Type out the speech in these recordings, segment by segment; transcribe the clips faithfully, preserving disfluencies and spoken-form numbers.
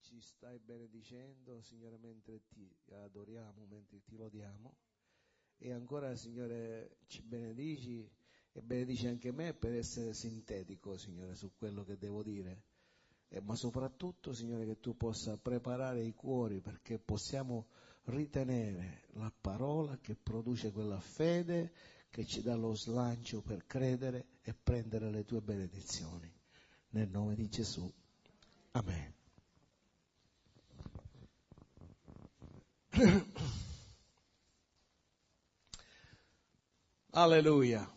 ci stai benedicendo, Signore, mentre ti adoriamo, mentre ti lodiamo. E ancora, Signore, ci benedici e benedici anche me per essere sintetico, Signore, su quello che devo dire. Eh, ma soprattutto, Signore, che tu possa preparare i cuori perché possiamo ritenere la parola che produce quella fede che ci dà lo slancio per credere e prendere le tue benedizioni. Nel nome di Gesù. Amen. Alleluia.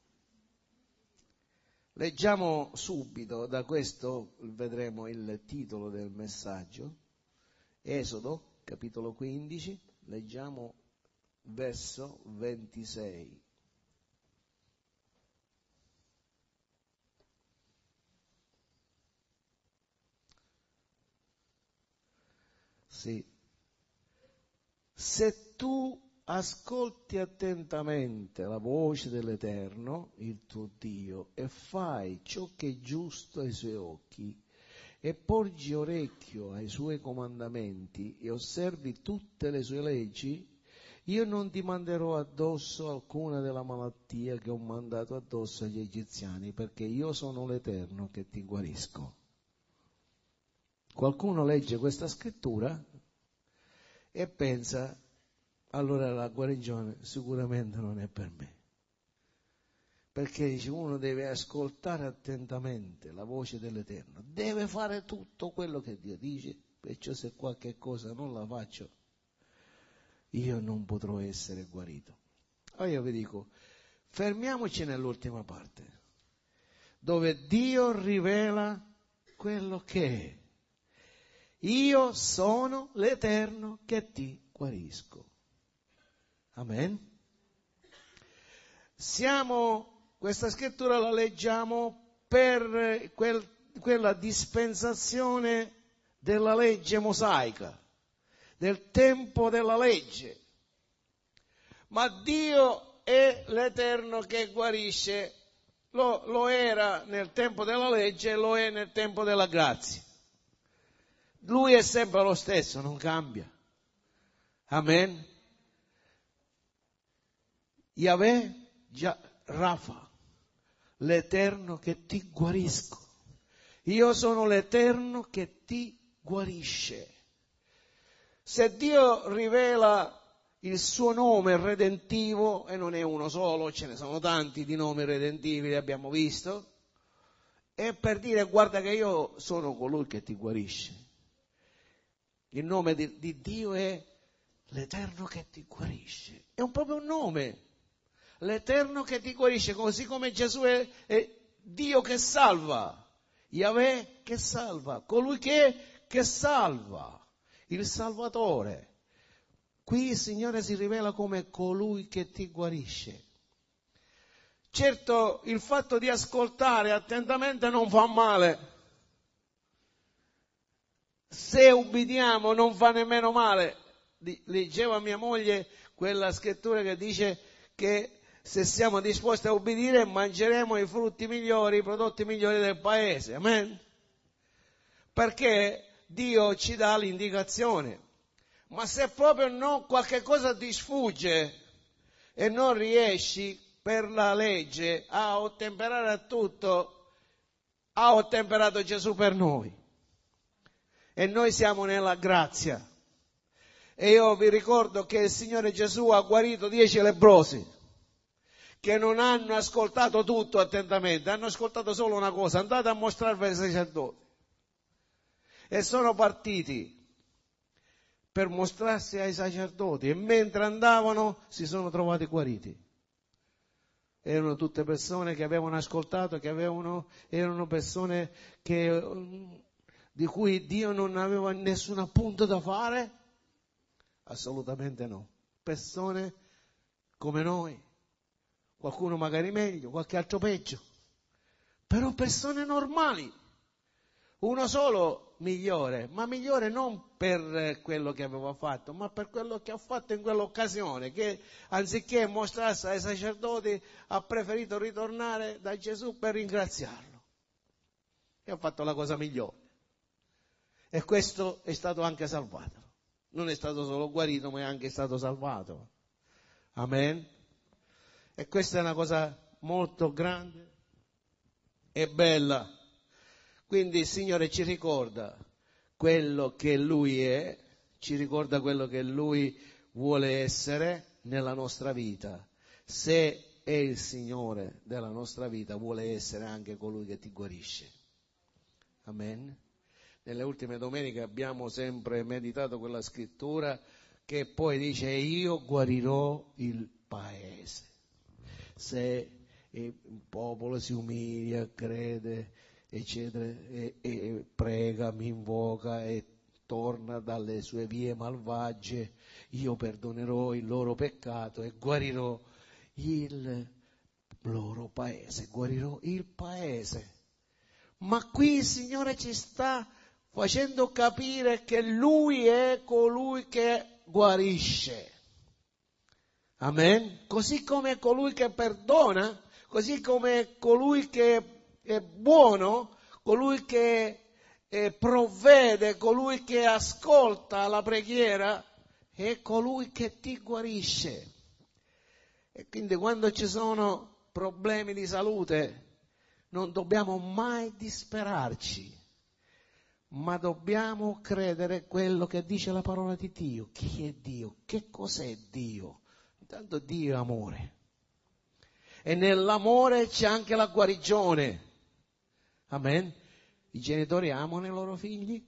Leggiamo subito da questo, vedremo il titolo del messaggio, Esodo, capitolo quindici, leggiamo verso ventisei. Sì. Se tu ascolti attentamente la voce dell'Eterno, il tuo Dio, e fai ciò che è giusto ai suoi occhi, e porgi orecchio ai suoi comandamenti e osservi tutte le sue leggi, io non ti manderò addosso alcuna della malattia che ho mandato addosso agli egiziani, perché io sono l'Eterno che ti guarisco. Qualcuno legge questa scrittura e pensa, allora la guarigione sicuramente non è per me. Perché dice, uno deve ascoltare attentamente la voce dell'Eterno, deve fare tutto quello che Dio dice, perciò se qualche cosa non la faccio, io non potrò essere guarito. Allora io vi dico, fermiamoci nell'ultima parte, dove Dio rivela quello che è. Io sono l'Eterno che ti guarisco. Amen. Siamo, questa scrittura la leggiamo per quel, quella dispensazione della legge mosaica, del tempo della legge. Ma Dio è l'Eterno che guarisce, lo, lo era nel tempo della legge e lo è nel tempo della grazia. Lui è sempre lo stesso, non cambia. Amen. Yahweh, Rafa, l'Eterno che ti guarisco. Io sono l'Eterno che ti guarisce. Se Dio rivela il suo nome redentivo, e non è uno solo, ce ne sono tanti di nomi redentivi, li abbiamo visto, è per dire guarda che io sono colui che ti guarisce. Il nome di, di Dio è l'Eterno che ti guarisce. È un proprio un nome. L'Eterno che ti guarisce, così come Gesù è, è Dio che salva. Yahweh che salva. Colui che, che salva. Il Salvatore. Qui il Signore si rivela come colui che ti guarisce. Certo, il fatto di ascoltare attentamente non fa male. Se ubbidiamo non fa nemmeno male. Leggevo a mia moglie quella scrittura che dice che se siamo disposti a ubbidire mangeremo i frutti migliori, i prodotti migliori del paese. Amen? Perché Dio ci dà l'indicazione. Ma se proprio no, qualche cosa ti sfugge e non riesci per la legge a ottemperare a tutto, ha ottemperato Gesù per noi. E noi siamo nella grazia. E io vi ricordo che il Signore Gesù ha guarito dieci lebbrosi che non hanno ascoltato tutto attentamente, hanno ascoltato solo una cosa, andate a mostrarvi ai sacerdoti. E sono partiti per mostrarsi ai sacerdoti e mentre andavano si sono trovati guariti. Erano tutte persone che avevano ascoltato, che avevano, erano persone che, di cui Dio non aveva nessun appunto da fare? Assolutamente no. Persone come noi, qualcuno magari meglio, qualche altro peggio, però persone normali. Uno solo migliore, ma migliore non per quello che aveva fatto, ma per quello che ha fatto in quell'occasione, che anziché mostrarsi ai sacerdoti ha preferito ritornare da Gesù per ringraziarlo. E ha fatto la cosa migliore. E questo è stato anche salvato. Non è stato solo guarito, ma è anche stato salvato. Amen. E questa è una cosa molto grande e bella. Quindi il Signore ci ricorda quello che Lui è, ci ricorda quello che Lui vuole essere nella nostra vita. Se è il Signore della nostra vita, vuole essere anche colui che ti guarisce. Amen. Nelle ultime domeniche abbiamo sempre meditato quella scrittura che poi dice: io guarirò il paese. Se il popolo si umilia, crede, eccetera, e, e prega, mi invoca e torna dalle sue vie malvagie, io perdonerò il loro peccato e guarirò il loro paese, guarirò il paese. Ma qui il Signore ci sta facendo capire che Lui è colui che guarisce. Amen. Così come colui che perdona, così come colui che è buono, colui che eh, provvede, colui che ascolta la preghiera, è colui che ti guarisce. E quindi quando ci sono problemi di salute non dobbiamo mai disperarci, ma dobbiamo credere quello che dice la parola di Dio. Chi è Dio? Che cos'è Dio? Intanto Dio è amore. E nell'amore c'è anche la guarigione. Amen. I genitori amano i loro figli.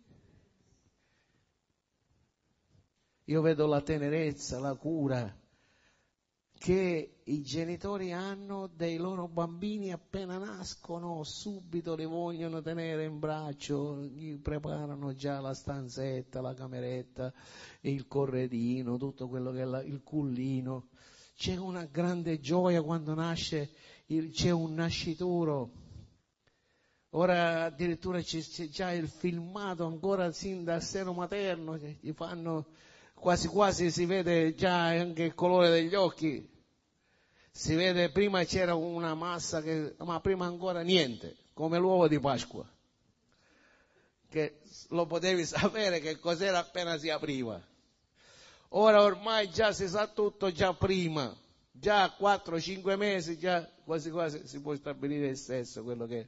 Io vedo la tenerezza, la cura che i genitori hanno dei loro bambini appena nascono, subito li vogliono tenere in braccio, gli preparano già la stanzetta, la cameretta, il corredino, tutto quello che è la, il cullino. C'è una grande gioia quando nasce, il, c'è un nascituro. Ora addirittura c'è, c'è già il filmato ancora sin dal seno materno, che gli fanno, quasi quasi si vede già anche il colore degli occhi. Si vede, prima c'era una massa, che, ma prima ancora niente, come l'uovo di Pasqua, che lo potevi sapere che cos'era appena si apriva. Ora ormai già si sa tutto già prima, già a quattro cinque mesi, già quasi quasi si può stabilire il sesso, quello che è.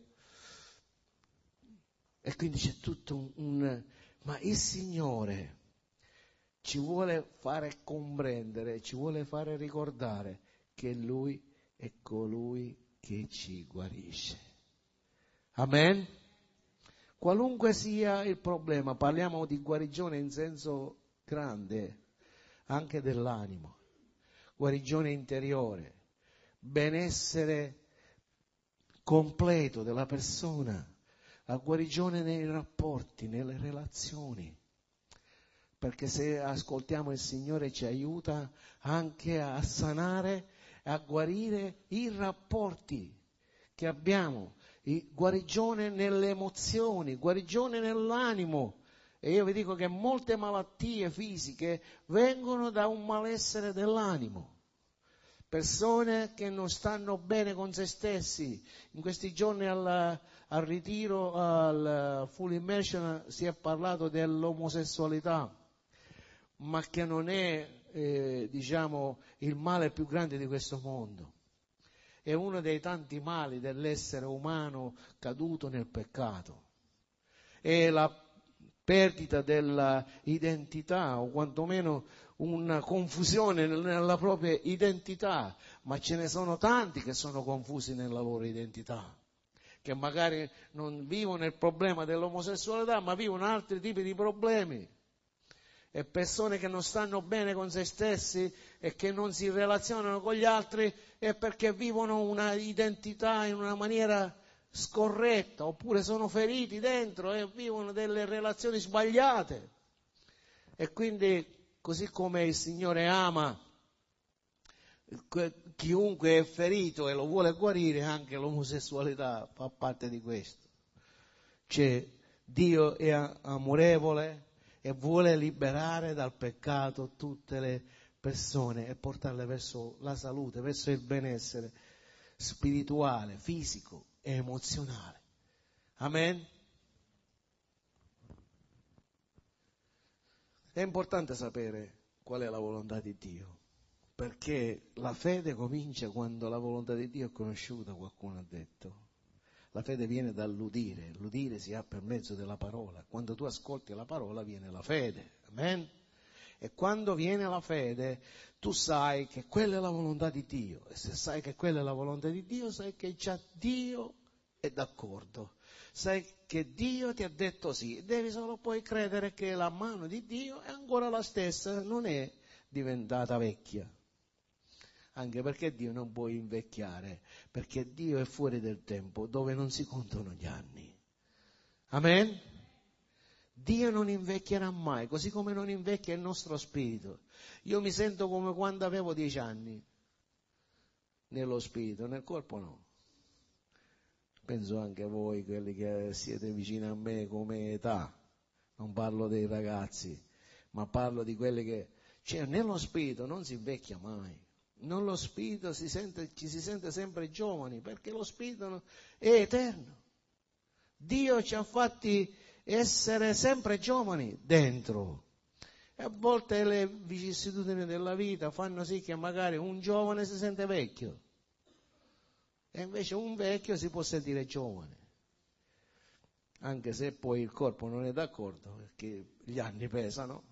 E quindi c'è tutto un, un... Ma il Signore ci vuole fare comprendere, ci vuole fare ricordare che Lui è colui che ci guarisce. Amen? Qualunque sia il problema, parliamo di guarigione in senso grande, anche dell'animo, guarigione interiore, benessere completo della persona, la guarigione nei rapporti, nelle relazioni. Perché se ascoltiamo il Signore ci aiuta anche a sanare, a guarire i rapporti che abbiamo, guarigione nelle emozioni, guarigione nell'animo. E io vi dico che molte malattie fisiche vengono da un malessere dell'animo. Persone che non stanno bene con se stessi. In questi giorni al, al ritiro, al full immersion, si è parlato dell'omosessualità, ma che non è, eh, diciamo, il male più grande di questo mondo. È uno dei tanti mali dell'essere umano caduto nel peccato. È la perdita dell'identità, o quantomeno una confusione nella propria identità, ma ce ne sono tanti che sono confusi nella loro identità, che magari non vivono il problema dell'omosessualità, ma vivono altri tipi di problemi. E persone che non stanno bene con se stessi e che non si relazionano con gli altri è perché vivono una identità in una maniera scorretta, oppure sono feriti dentro e vivono delle relazioni sbagliate. E quindi, così come il Signore ama chiunque è ferito e lo vuole guarire, anche l'omosessualità fa parte di questo. Cioè, Dio è amorevole e vuole liberare dal peccato tutte le persone e portarle verso la salute, verso il benessere spirituale, fisico e emozionale. Amen? È importante sapere qual è la volontà di Dio, perché la fede comincia quando la volontà di Dio è conosciuta, qualcuno ha detto. La fede viene dall'udire, l'udire si ha per mezzo della parola. Quando tu ascolti la parola viene la fede, amen? E quando viene la fede tu sai che quella è la volontà di Dio, e se sai che quella è la volontà di Dio sai che già Dio è d'accordo, sai che Dio ti ha detto sì, devi solo poi credere che la mano di Dio è ancora la stessa, non è diventata vecchia. Anche perché Dio non può invecchiare, perché Dio è fuori del tempo, dove non si contano gli anni. Amen? Dio non invecchierà mai, così come non invecchia il nostro spirito. Io mi sento come quando avevo dieci anni, nello spirito, nel corpo no. Penso anche a voi, quelli che siete vicini a me come età, non parlo dei ragazzi, ma parlo di quelli che... Cioè, nello spirito non si invecchia mai. Nello spirito si sente, ci si sente sempre giovani, perché lo spirito è eterno. Dio ci ha fatti essere sempre giovani dentro. E a volte le vicissitudini della vita fanno sì che magari un giovane si sente vecchio, e invece un vecchio si può sentire giovane, anche se poi il corpo non è d'accordo, perché gli anni pesano.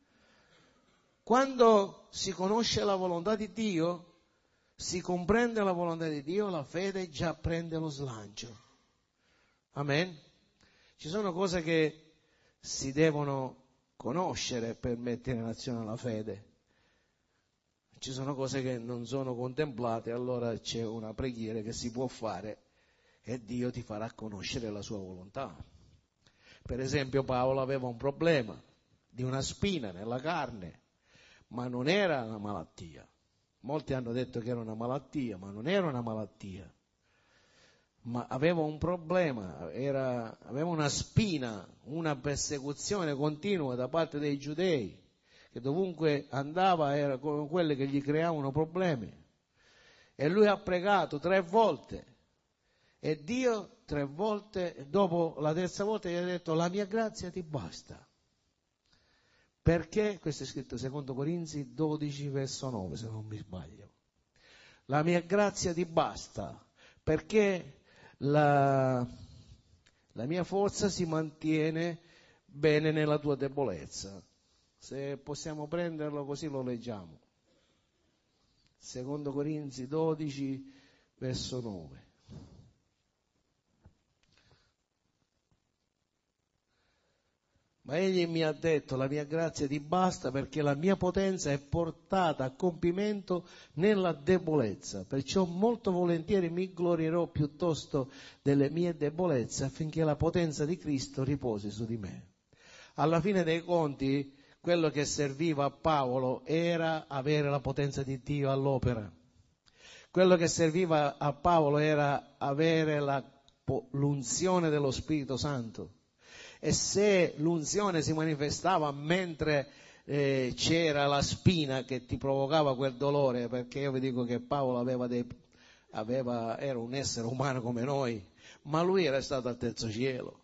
Quando si conosce la volontà di Dio, si comprende la volontà di Dio, la fede già prende lo slancio. Amen? Ci sono cose che si devono conoscere per mettere in azione la fede. Ci sono cose che non sono contemplate, allora c'è una preghiera che si può fare e Dio ti farà conoscere la sua volontà. Per esempio Paolo aveva un problema di una spina nella carne, ma non era una malattia. Molti hanno detto che era una malattia, ma non era una malattia. Ma aveva un problema, era, aveva una spina, una persecuzione continua da parte dei giudei, che dovunque andava era come quelle che gli creavano problemi. E lui ha pregato tre volte, e Dio tre volte, dopo la terza volta gli ha detto: la mia grazia ti basta. Perché? Questo è scritto secondo Corinzi dodici verso nove, se non mi sbaglio. La mia grazia ti basta, perché la, la mia forza si mantiene bene nella tua debolezza. Se possiamo prenderlo così lo leggiamo. Secondo Corinzi dodici verso nove. Ma egli mi ha detto: la mia grazia ti basta, perché la mia potenza è portata a compimento nella debolezza. Perciò molto volentieri mi glorierò piuttosto delle mie debolezze, affinché la potenza di Cristo riposi su di me. Alla fine dei conti, quello che serviva a Paolo era avere la potenza di Dio all'opera. Quello che serviva a Paolo era avere la, l'unzione dello Spirito Santo. E se l'unzione si manifestava mentre eh, c'era la spina che ti provocava quel dolore, perché io vi dico che Paolo aveva dei, aveva, era un essere umano come noi, ma lui era stato al terzo cielo.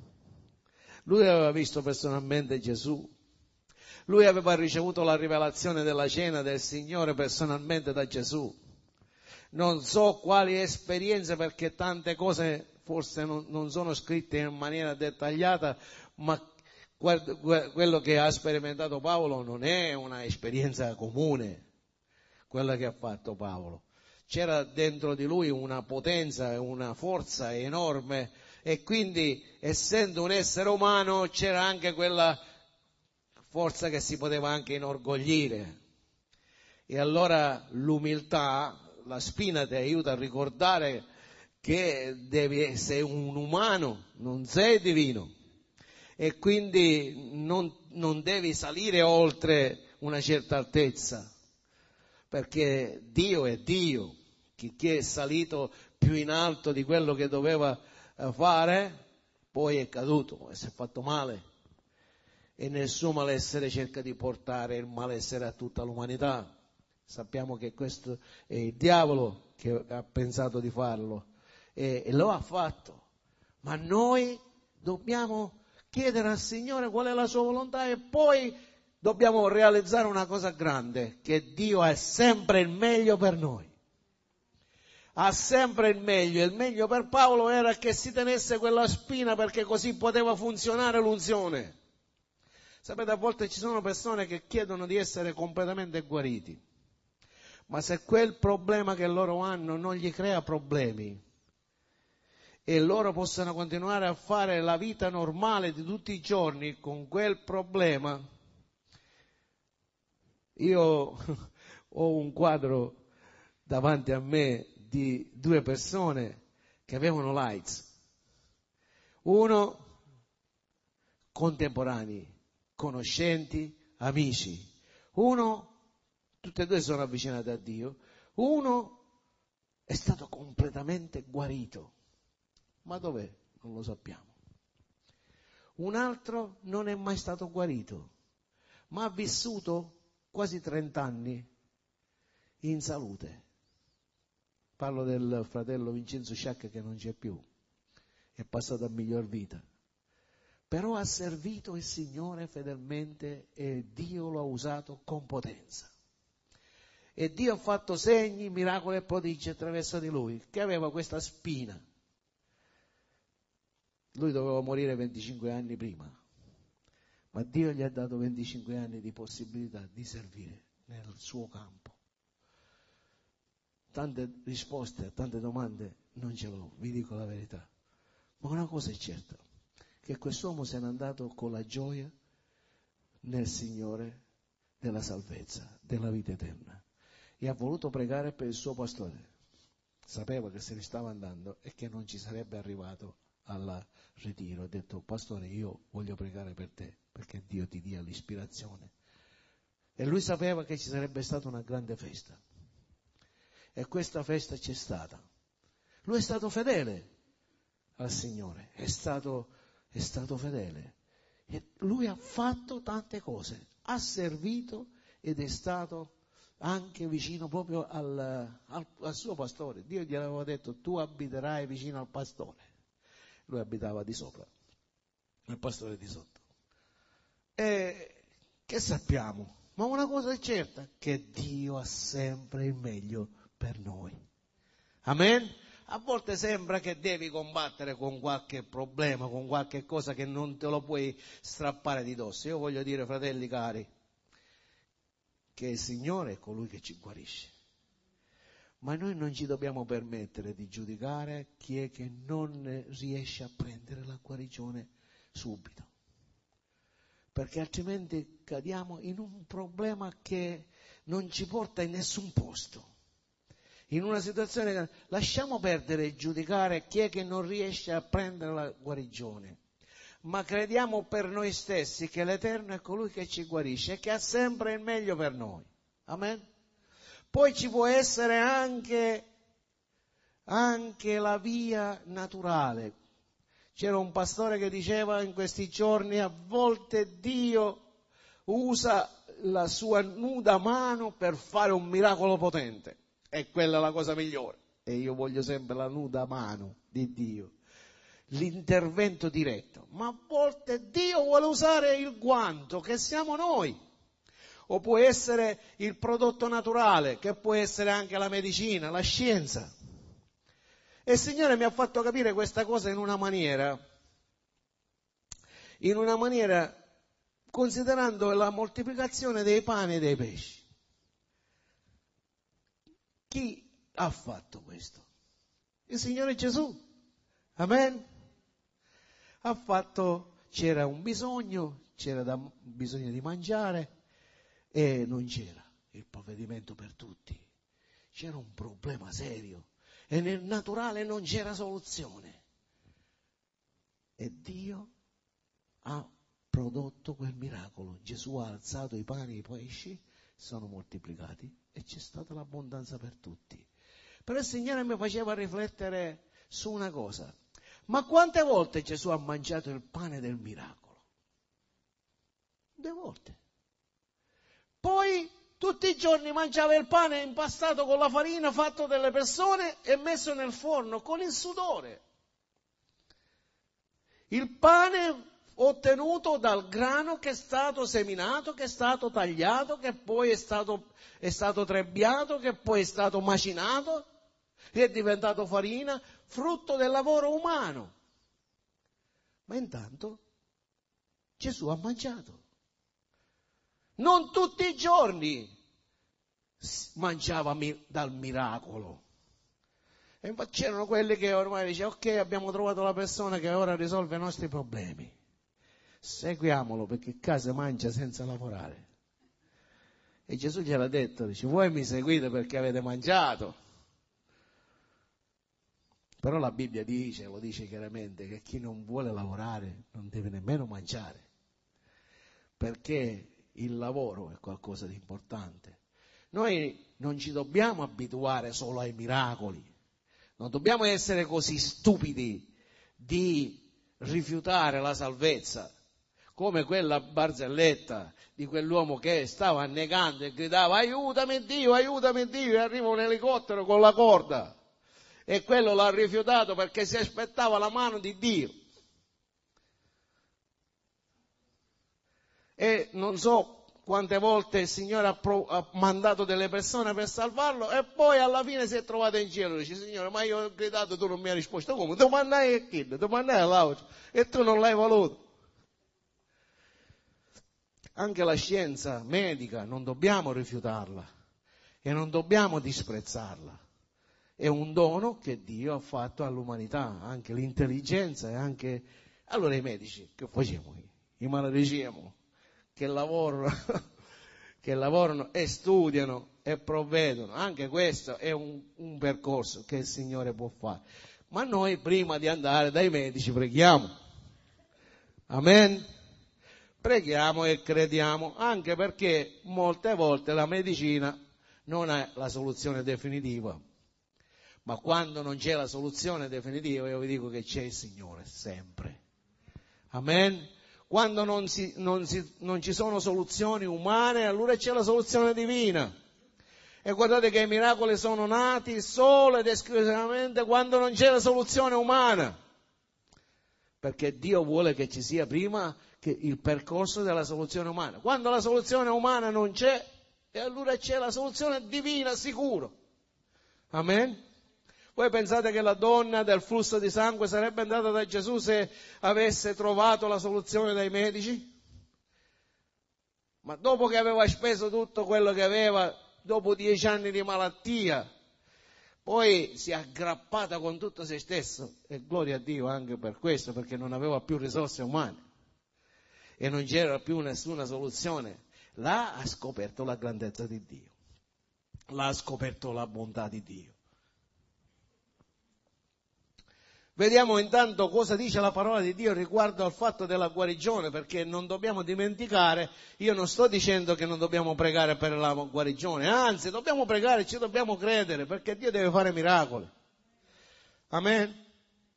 Lui aveva visto personalmente Gesù. Lui aveva ricevuto la rivelazione della cena del Signore personalmente da Gesù. Non so quali esperienze, perché tante cose forse non, non sono scritte in maniera dettagliata, ma quello che ha sperimentato Paolo non è una esperienza comune, quella che ha fatto Paolo. C'era dentro di lui una potenza, una forza enorme, e quindi, essendo un essere umano, c'era anche quella forza che si poteva anche inorgoglire. E allora l'umiltà, la spina ti aiuta a ricordare che devi essere un umano, non sei divino, e quindi non, non devi salire oltre una certa altezza, perché Dio è Dio. Chi è salito più in alto di quello che doveva fare, poi è caduto e si è fatto male, e nel suo malessere cerca di portare il malessere a tutta l'umanità. Sappiamo che questo è il diavolo che ha pensato di farlo, e lo ha fatto, ma noi dobbiamo chiedere al Signore qual è la sua volontà e poi dobbiamo realizzare una cosa grande, che Dio ha sempre il meglio per noi. Ha sempre il meglio. Il meglio per Paolo era che si tenesse quella spina, perché così poteva funzionare l'unzione. Sapete, a volte ci sono persone che chiedono di essere completamente guariti, ma se quel problema che loro hanno non gli crea problemi e loro possono continuare a fare la vita normale di tutti i giorni con quel problema. Io ho un quadro davanti a me di due persone che avevano l'AIDS, uno contemporanei, conoscenti, amici, uno, tutti e due sono avvicinati a Dio, uno è stato completamente guarito, ma dov'è? Non lo sappiamo. Un altro non è mai stato guarito, ma ha vissuto quasi trent'anni in salute. Parlo del fratello Vincenzo Sciacca, che non c'è più, è passato a miglior vita. Però ha servito il Signore fedelmente e Dio lo ha usato con potenza. E Dio ha fatto segni, miracoli e prodigi attraverso di lui, che aveva questa spina. Lui doveva morire venticinque anni prima, ma Dio gli ha dato venticinque anni di possibilità di servire nel suo campo. Tante risposte a tante domande non ce l'ho, vi dico la verità. Ma una cosa è certa, che quest'uomo se n'è andato con la gioia nel Signore della salvezza, della vita eterna. E ha voluto pregare per il suo pastore. Sapeva che se ne stava andando e che non ci sarebbe arrivato al ritiro. Ha detto: pastore, io voglio pregare per te, perché Dio ti dia l'ispirazione. E lui sapeva che ci sarebbe stata una grande festa. E questa festa c'è stata. Lui è stato fedele al Signore, è stato, è stato fedele. E lui ha fatto tante cose, ha servito ed è stato anche vicino proprio al, al, al suo pastore. Dio gli aveva detto: tu abiterai vicino al pastore. Lui abitava di sopra, il pastore di sotto. E che sappiamo? Ma una cosa è certa, che Dio ha sempre il meglio per noi. Amen? A volte sembra che devi combattere con qualche problema, con qualche cosa che non te lo puoi strappare di dosso. Io voglio dire, fratelli cari, che il Signore è colui che ci guarisce. Ma noi non ci dobbiamo permettere di giudicare chi è che non riesce a prendere la guarigione subito, perché altrimenti cadiamo in un problema che non ci porta in nessun posto. In una situazione che lasciamo perdere il giudicare chi è che non riesce a prendere la guarigione, ma crediamo per noi stessi che l'Eterno è colui che ci guarisce e che ha sempre il meglio per noi. Amen? Poi ci può essere anche, anche la via naturale. C'era un pastore che diceva in questi giorni: a volte Dio usa la sua nuda mano per fare un miracolo potente. E quella è la cosa migliore. E io voglio sempre la nuda mano di Dio, l'intervento diretto. Ma a volte Dio vuole usare il guanto, che siamo noi. O può essere il prodotto naturale, che può essere anche la medicina, la scienza. E il Signore mi ha fatto capire questa cosa in una maniera, in una maniera considerando la moltiplicazione dei pani e dei pesci. Chi ha fatto questo? Il Signore Gesù. Amen? Ha fatto, c'era un bisogno, c'era da, bisogno di mangiare e non c'era il provvedimento per tutti. C'era un problema serio e nel naturale non c'era soluzione. E Dio ha prodotto quel miracolo. Gesù ha alzato i pani e i pesci, sono moltiplicati e c'è stata l'abbondanza per tutti. Però il Signore mi faceva riflettere su una cosa: ma quante volte Gesù ha mangiato il pane del miracolo? Due volte. Poi tutti i giorni mangiava il pane impastato con la farina fatto dalle persone e messo nel forno con il sudore. Il pane ottenuto dal grano che è stato seminato, che è stato tagliato, che poi è stato, è stato trebbiato, che poi è stato macinato, che è diventato farina, frutto del lavoro umano. Ma intanto Gesù ha mangiato. Non tutti i giorni mangiava dal miracolo. E infatti c'erano quelli che ormai dicevano: ok, abbiamo trovato la persona che ora risolve i nostri problemi. Seguiamolo, perché casa mangia senza lavorare. E Gesù gliel'ha detto, dice: voi mi seguite perché avete mangiato. Però la Bibbia dice, lo dice chiaramente, che chi non vuole lavorare non deve nemmeno mangiare, perché il lavoro è qualcosa di importante. Noi non ci dobbiamo abituare solo ai miracoli, non dobbiamo essere così stupidi di rifiutare la salvezza, come quella barzelletta di quell'uomo che stava annegando e gridava: aiutami Dio, aiutami Dio, e arriva un elicottero con la corda. E quello l'ha rifiutato perché si aspettava la mano di Dio. E non so quante volte il Signore ha, pro- ha mandato delle persone per salvarlo, e poi alla fine si è trovato in cielo. Dice: Signore, ma io ho gridato, tu non mi hai risposto. Come? Ti mandai a chi? Ti mandai all'altro e tu non l'hai voluto. Anche la scienza medica non dobbiamo rifiutarla e non dobbiamo disprezzarla. È un dono che Dio ha fatto all'umanità, anche l'intelligenza e anche... Allora i medici, che facciamo? I malediciamo, che lavorano, che lavorano e studiano e provvedono. Anche questo è un, un percorso che il Signore può fare. Ma noi prima di andare dai medici preghiamo. Amen? Preghiamo e crediamo, anche perché molte volte la medicina non è la soluzione definitiva. Ma quando non c'è la soluzione definitiva, io vi dico che c'è il Signore, sempre. Amen? Quando non, si, non, si, non ci sono soluzioni umane, allora c'è la soluzione divina. E guardate che i miracoli sono nati solo ed esclusivamente quando non c'è la soluzione umana. Perché Dio vuole che ci sia prima che il percorso della soluzione umana. Quando la soluzione umana non c'è, e allora c'è la soluzione divina sicuro. Amen? Voi pensate che la donna del flusso di sangue sarebbe andata da Gesù se avesse trovato la soluzione dai medici? Ma dopo che aveva speso tutto quello che aveva, dopo dieci anni di malattia, poi si è aggrappata con tutto se stesso, e gloria a Dio anche per questo, perché non aveva più risorse umane e non c'era più nessuna soluzione. Là ha scoperto la grandezza di Dio, là ha scoperto la bontà di Dio. Vediamo intanto cosa dice la parola di Dio riguardo al fatto della guarigione, perché non dobbiamo dimenticare, io non sto dicendo che non dobbiamo pregare per la guarigione, anzi dobbiamo pregare, ci dobbiamo credere, perché Dio deve fare miracoli. Amen?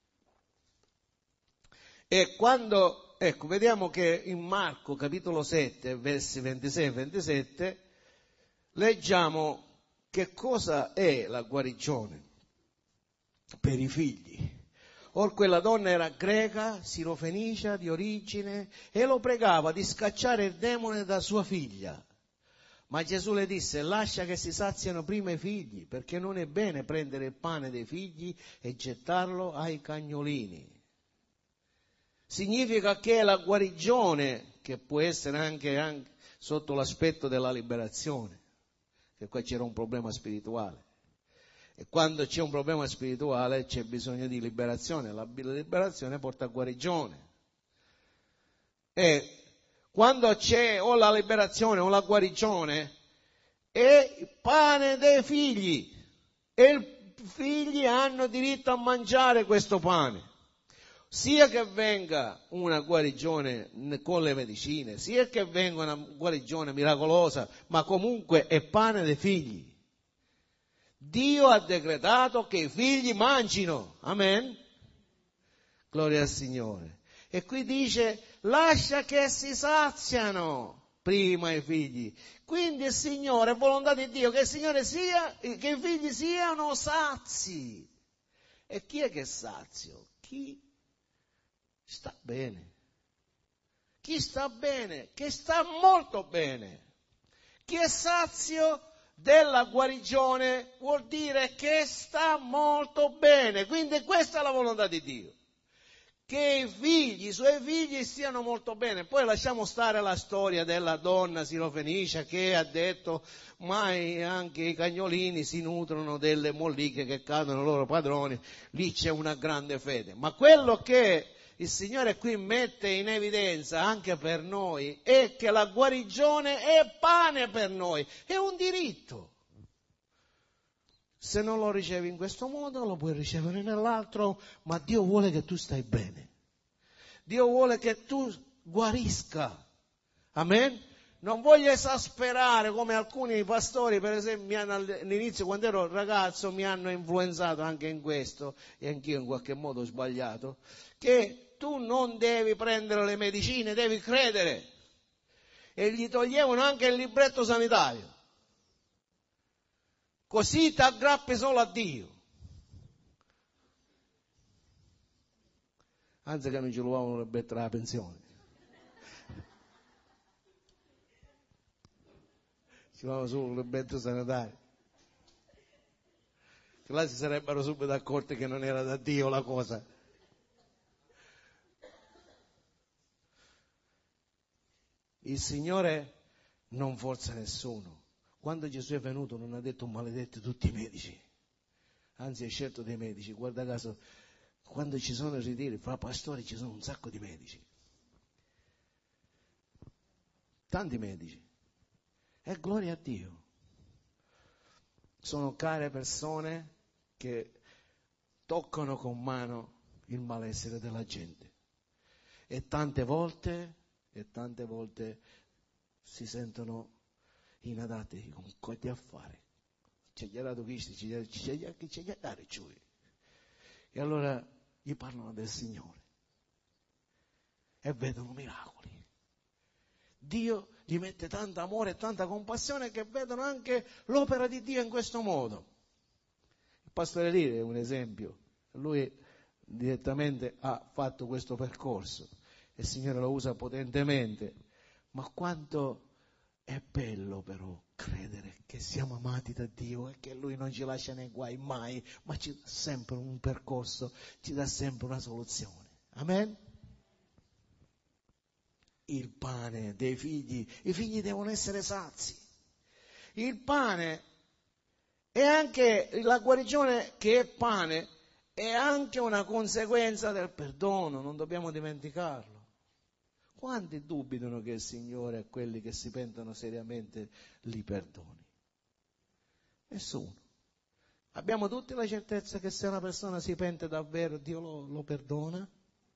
E quando, ecco, vediamo che in Marco capitolo sette, versi ventisei e ventisette, leggiamo che cosa è la guarigione per i figli. Or quella donna era greca, sirofenicia di origine, e lo pregava di scacciare il demone da sua figlia. Ma Gesù le disse: lascia che si saziano prima i figli, perché non è bene prendere il pane dei figli e gettarlo ai cagnolini. Significa che la guarigione, che può essere anche, anche sotto l'aspetto della liberazione, che qua c'era un problema spirituale. E quando c'è un problema spirituale c'è bisogno di liberazione, la liberazione porta a guarigione. E quando c'è o la liberazione o la guarigione è il pane dei figli, e i figli hanno diritto a mangiare questo pane. Sia che venga una guarigione con le medicine, sia che venga una guarigione miracolosa, ma comunque è pane dei figli. Dio ha decretato che i figli mangino. Amen? Gloria al Signore. E qui dice: lascia che si saziano prima i figli. Quindi il Signore, è volontà di Dio che il Signore sia, che i figli siano sazi. E chi è che è sazio? Chi sta bene. chi sta bene, che sta molto bene. Chi è sazio della guarigione vuol dire che sta molto bene. Quindi questa è la volontà di Dio. Che i figli, i suoi figli stiano molto bene. Poi lasciamo stare la storia della donna sirofenicia che ha detto mai anche i cagnolini si nutrono delle molliche che cadono ai loro padroni, lì c'è una grande fede. Ma quello che il Signore qui mette in evidenza anche per noi è che la guarigione è pane per noi, è un diritto. Se non lo ricevi in questo modo, lo puoi ricevere nell'altro, ma Dio vuole che tu stai bene. Dio vuole che tu guarisca. Amen? Non voglio esasperare come alcuni pastori, per esempio, mi hanno, all'inizio, quando ero ragazzo, mi hanno influenzato anche in questo, e anch'io in qualche modo ho sbagliato, che tu non devi prendere le medicine, devi credere. E gli toglievano anche il libretto sanitario. Così ti aggrappi solo a Dio. Anzi che non ci rubavano le bette della pensione. Ci rubavano solo le bette sanitarie. Che là si sarebbero subito accorti che non era da Dio la cosa. Il Signore non forza nessuno. Quando Gesù è venuto non ha detto maledetti tutti i medici, anzi ha scelto dei medici. Guarda caso, quando ci sono i ritiri fra pastori ci sono un sacco di medici, tanti medici, e gloria a Dio. Sono care persone che toccano con mano il malessere della gente e tante volte, e tante volte si sentono inadatti con questi affari. C'è già dato chi c'è già dare giù. E allora gli parlano del Signore e vedono miracoli. Dio gli mette tanto amore e tanta compassione che vedono anche l'opera di Dio in questo modo. Il pastore Liri è un esempio. Lui direttamente ha fatto questo percorso e il Signore lo usa potentemente. Ma quanto è bello però credere che siamo amati da Dio e che Lui non ci lascia nei guai mai, ma ci dà sempre un percorso, ci dà sempre una soluzione. Amen? Il pane dei figli, i figli devono essere sazi. Il pane è anche, la guarigione che è pane, è anche una conseguenza del perdono, non dobbiamo dimenticarlo. Quanti dubitano che il Signore a quelli che si pentono seriamente li perdoni? Nessuno. Abbiamo tutti la certezza che se una persona si pente davvero, Dio lo, lo perdona?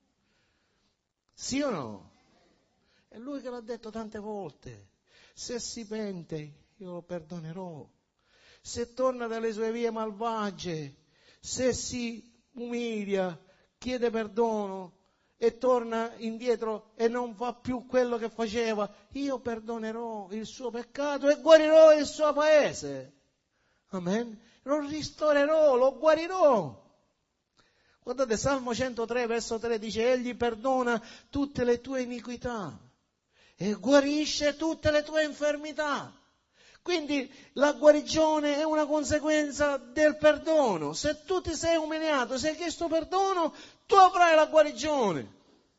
Sì o no? È Lui che l'ha detto tante volte. Se si pente, io lo perdonerò. Se torna dalle sue vie malvagie, se si umilia, chiede perdono, e torna indietro e non fa più quello che faceva, io perdonerò il suo peccato e guarirò il suo paese. Amen? Lo ristorerò, lo guarirò. Guardate, Salmo centotré, verso tre dice, Egli perdona tutte le tue iniquità e guarisce tutte le tue infermità. Quindi la guarigione è una conseguenza del perdono. Se tu ti sei umiliato, se hai chiesto perdono, tu avrai la guarigione.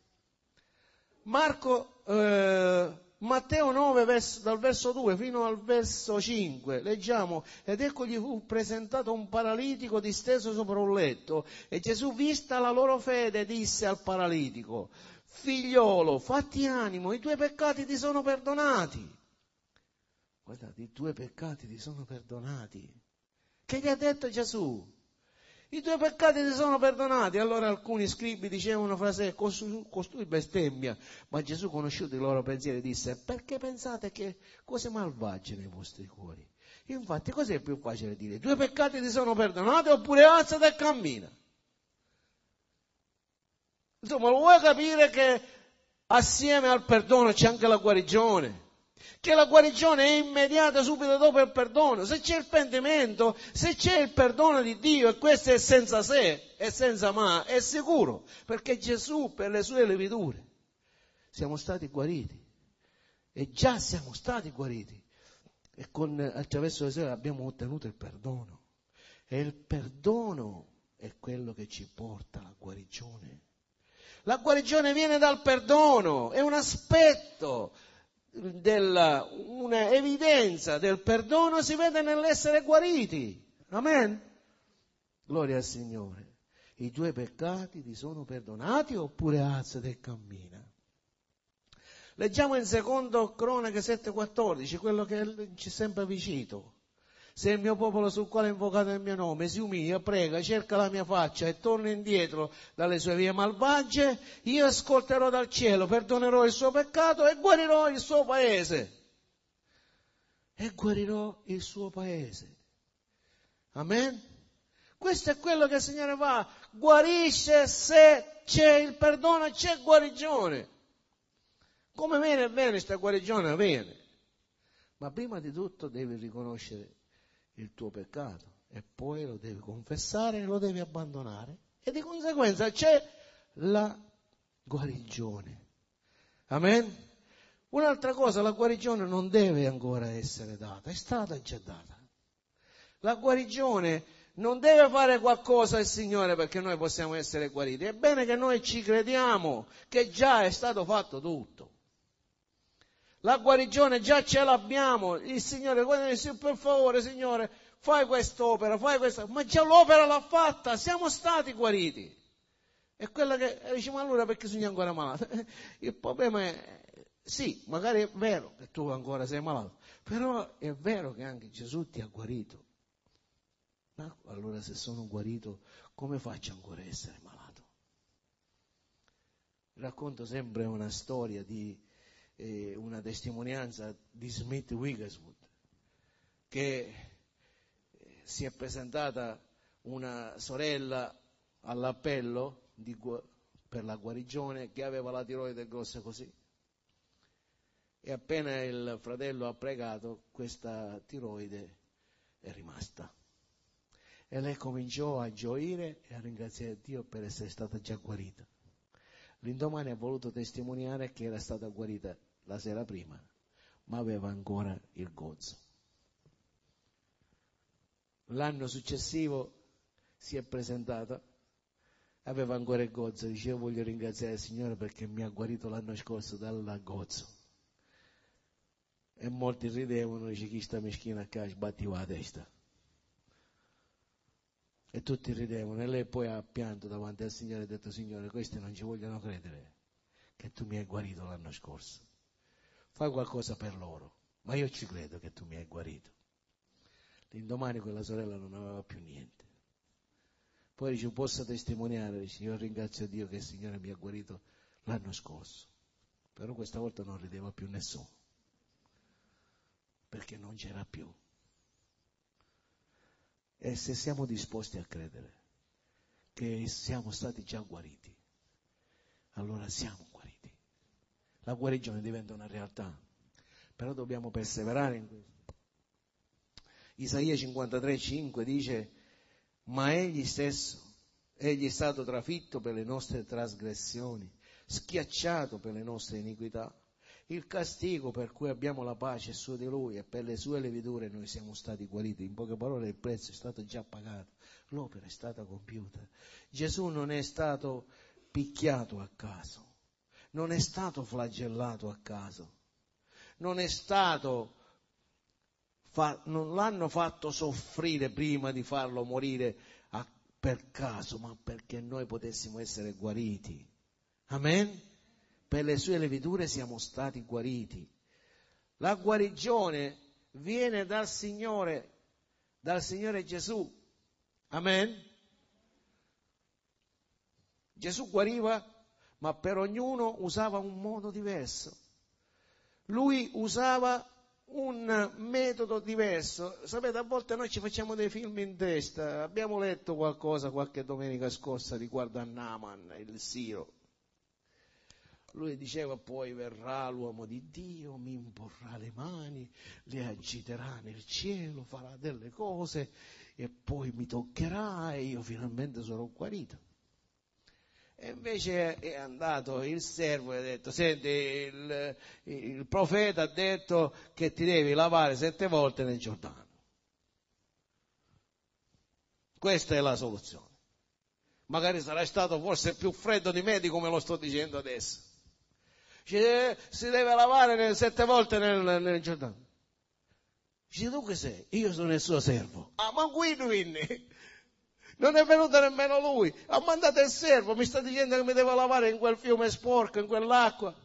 Marco, eh, Matteo nove, verso, dal verso due fino al verso cinque, leggiamo, ed ecco gli fu presentato un paralitico disteso sopra un letto, e Gesù, vista la loro fede, disse al paralitico, figliolo, fatti animo, i tuoi peccati ti sono perdonati. Guardate, i tuoi peccati ti sono perdonati. Che gli ha detto Gesù? I tuoi peccati ti sono perdonati. Allora alcuni scribi dicevano fra sé, costui, costui bestemmia. Ma Gesù, conosciuto i loro pensieri, disse, perché pensate che cose malvagie nei vostri cuori? Infatti, cos'è più facile dire? I tuoi peccati ti sono perdonati oppure alzati e cammina? Insomma, lo vuoi capire che assieme al perdono c'è anche la guarigione? Che la guarigione è immediata subito dopo il perdono. Se c'è il pentimento, se c'è il perdono di Dio, e questo è senza se e senza ma, è sicuro, perché Gesù per le sue lividure siamo stati guariti. E già siamo stati guariti. E con, attraverso le sue abbiamo ottenuto il perdono. E il perdono è quello che ci porta alla guarigione. La guarigione viene dal perdono, è un aspetto, della, un'evidenza del perdono si vede nell'essere guariti. Amen? Gloria al Signore. I tuoi peccati ti sono perdonati oppure alzati e cammina? Leggiamo in secondo Cronache sette quattordici, quello che ci è sempre vicino. Se il mio popolo sul quale è invocato il mio nome si umilia, prega, cerca la mia faccia e torna indietro dalle sue vie malvagie, io ascolterò dal cielo, perdonerò il suo peccato e guarirò il suo paese. E guarirò il suo paese. Amen? Questo è quello che il Signore fa. Guarisce se c'è il perdono e c'è guarigione. Come viene bene questa guarigione? Viene. Ma prima di tutto devi riconoscere il tuo peccato e poi lo devi confessare e lo devi abbandonare e di conseguenza c'è la guarigione. Amen? Un'altra cosa, la guarigione non deve ancora essere data, è stata già data. La guarigione non deve fare qualcosa il Signore perché noi possiamo essere guariti. È bene che noi ci crediamo che già è stato fatto tutto. La guarigione già ce l'abbiamo, il Signore, per favore Signore, fai quest'opera, fai questa, ma già l'opera l'ha fatta, siamo stati guariti. E quella che diciamo allora perché sono ancora malato? Il problema è, sì, magari è vero che tu ancora sei malato, però è vero che anche Gesù ti ha guarito. Ma allora se sono guarito, come faccio ancora a essere malato? Racconto sempre una storia di eh, una testimonianza di Smith Wigglesworth, che si è presentata una sorella all'appello di, per la guarigione che aveva la tiroide grossa così. E appena il fratello ha pregato, questa tiroide è rimasta. E lei cominciò a gioire e a ringraziare Dio per essere stata già guarita. L'indomani ha voluto testimoniare che era stata guarita la sera prima, ma aveva ancora il gozzo. L'anno successivo si è presentata, aveva ancora il gozzo, diceva voglio ringraziare il Signore perché mi ha guarito l'anno scorso dal gozzo. E molti ridevano, dice chi sta meschina a casa, sbattiva la testa. E tutti ridevano e lei poi ha pianto davanti al Signore e ha detto Signore questi non ci vogliono credere che tu mi hai guarito l'anno scorso, fai qualcosa per loro, ma io ci credo che tu mi hai guarito. L'indomani quella sorella non aveva più niente. Poi dice posso testimoniare, dice io ringrazio Dio che il Signore mi ha guarito l'anno scorso, però questa volta non rideva più nessuno perché non c'era più. E se siamo disposti a credere che siamo stati già guariti, allora siamo guariti. La guarigione diventa una realtà, però dobbiamo perseverare in questo. Isaia cinquantatré cinque dice, ma egli stesso, egli è stato trafitto per le nostre trasgressioni, schiacciato per le nostre iniquità. Il castigo per cui abbiamo la pace è su di lui e per le sue levidure noi siamo stati guariti. In poche parole il prezzo è stato già pagato, l'opera è stata compiuta. Gesù non è stato picchiato a caso, non è stato flagellato a caso, non è stato, fa, non l'hanno fatto soffrire prima di farlo morire a, per caso, ma perché noi potessimo essere guariti. Amen? Per le sue levidure siamo stati guariti. La guarigione viene dal Signore, dal Signore Gesù. Amen? Gesù guariva, ma per ognuno usava un modo diverso. Lui usava un metodo diverso. Sapete, a volte noi ci facciamo dei film in testa. Abbiamo letto qualcosa qualche domenica scorsa riguardo a Naaman, il Siro. Lui diceva poi verrà l'uomo di Dio, mi imporrà le mani, le agiterà nel cielo, farà delle cose e poi mi toccherà e io finalmente sarò guarito. E invece è andato il servo e ha detto: senti, il, il profeta ha detto che ti devi lavare sette volte nel Giordano. Questa è la soluzione. Magari sarai stato forse più freddo di me di come lo sto dicendo adesso. Si deve, si deve lavare nel, sette volte nel, nel Giordano. Dice: tu che sei? Io sono il suo servo. Ah, ma qui quindi non è venuto nemmeno lui, ha mandato il servo, mi sta dicendo che mi devo lavare in quel fiume sporco, in quell'acqua.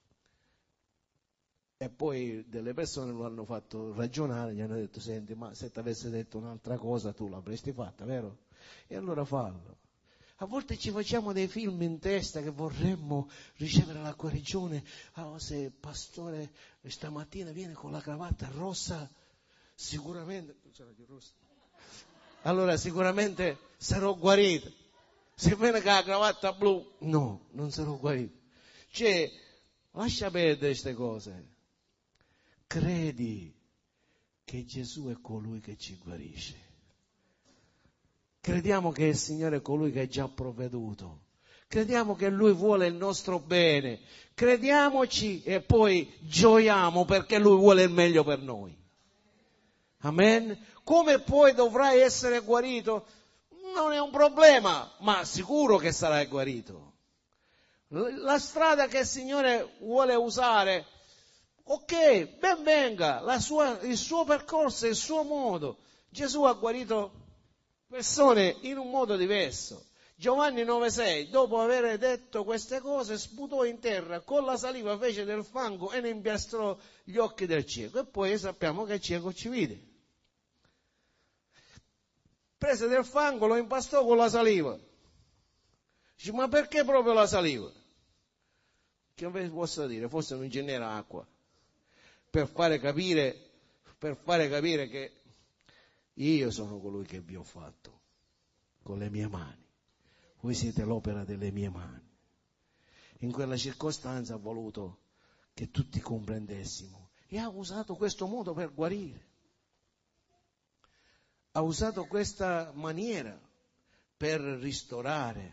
E poi delle persone lo hanno fatto ragionare, gli hanno detto: senti, ma se ti avesse detto un'altra cosa tu l'avresti fatta, vero? E allora fallo. A volte ci facciamo dei film in testa che vorremmo ricevere la guarigione. Oh, se il pastore stamattina viene con la cravatta rossa, sicuramente... C'era di rossa? Allora sicuramente sarò guarito. Se viene con la cravatta blu, no, non sarò guarito. Cioè, lascia perdere queste cose. Credi che Gesù è colui che ci guarisce. Crediamo che il Signore è colui che ha già provveduto. Crediamo che Lui vuole il nostro bene. Crediamoci e poi gioiamo perché Lui vuole il meglio per noi. Amen. Come poi dovrai essere guarito? Non è un problema, ma sicuro che sarai guarito. La strada che il Signore vuole usare, ok, ben venga, la sua, il suo percorso, il suo modo. Gesù ha guarito persone in un modo diverso. Giovanni nove sei, dopo aver detto queste cose, sputò in terra, con la saliva fece del fango e ne impiastrò gli occhi del cieco. E poi sappiamo che il cieco ci vide. Prese del fango, lo impastò con la saliva. Dice: ma perché proprio la saliva? Che vi posso dire? Forse non genera acqua. Per fare capire, per fare capire che io sono colui che vi ho fatto con le mie mani. Voi siete l'opera delle mie mani. In quella circostanza ha voluto che tutti comprendessimo e ha usato questo modo per guarire. Ha usato questa maniera per ristorare.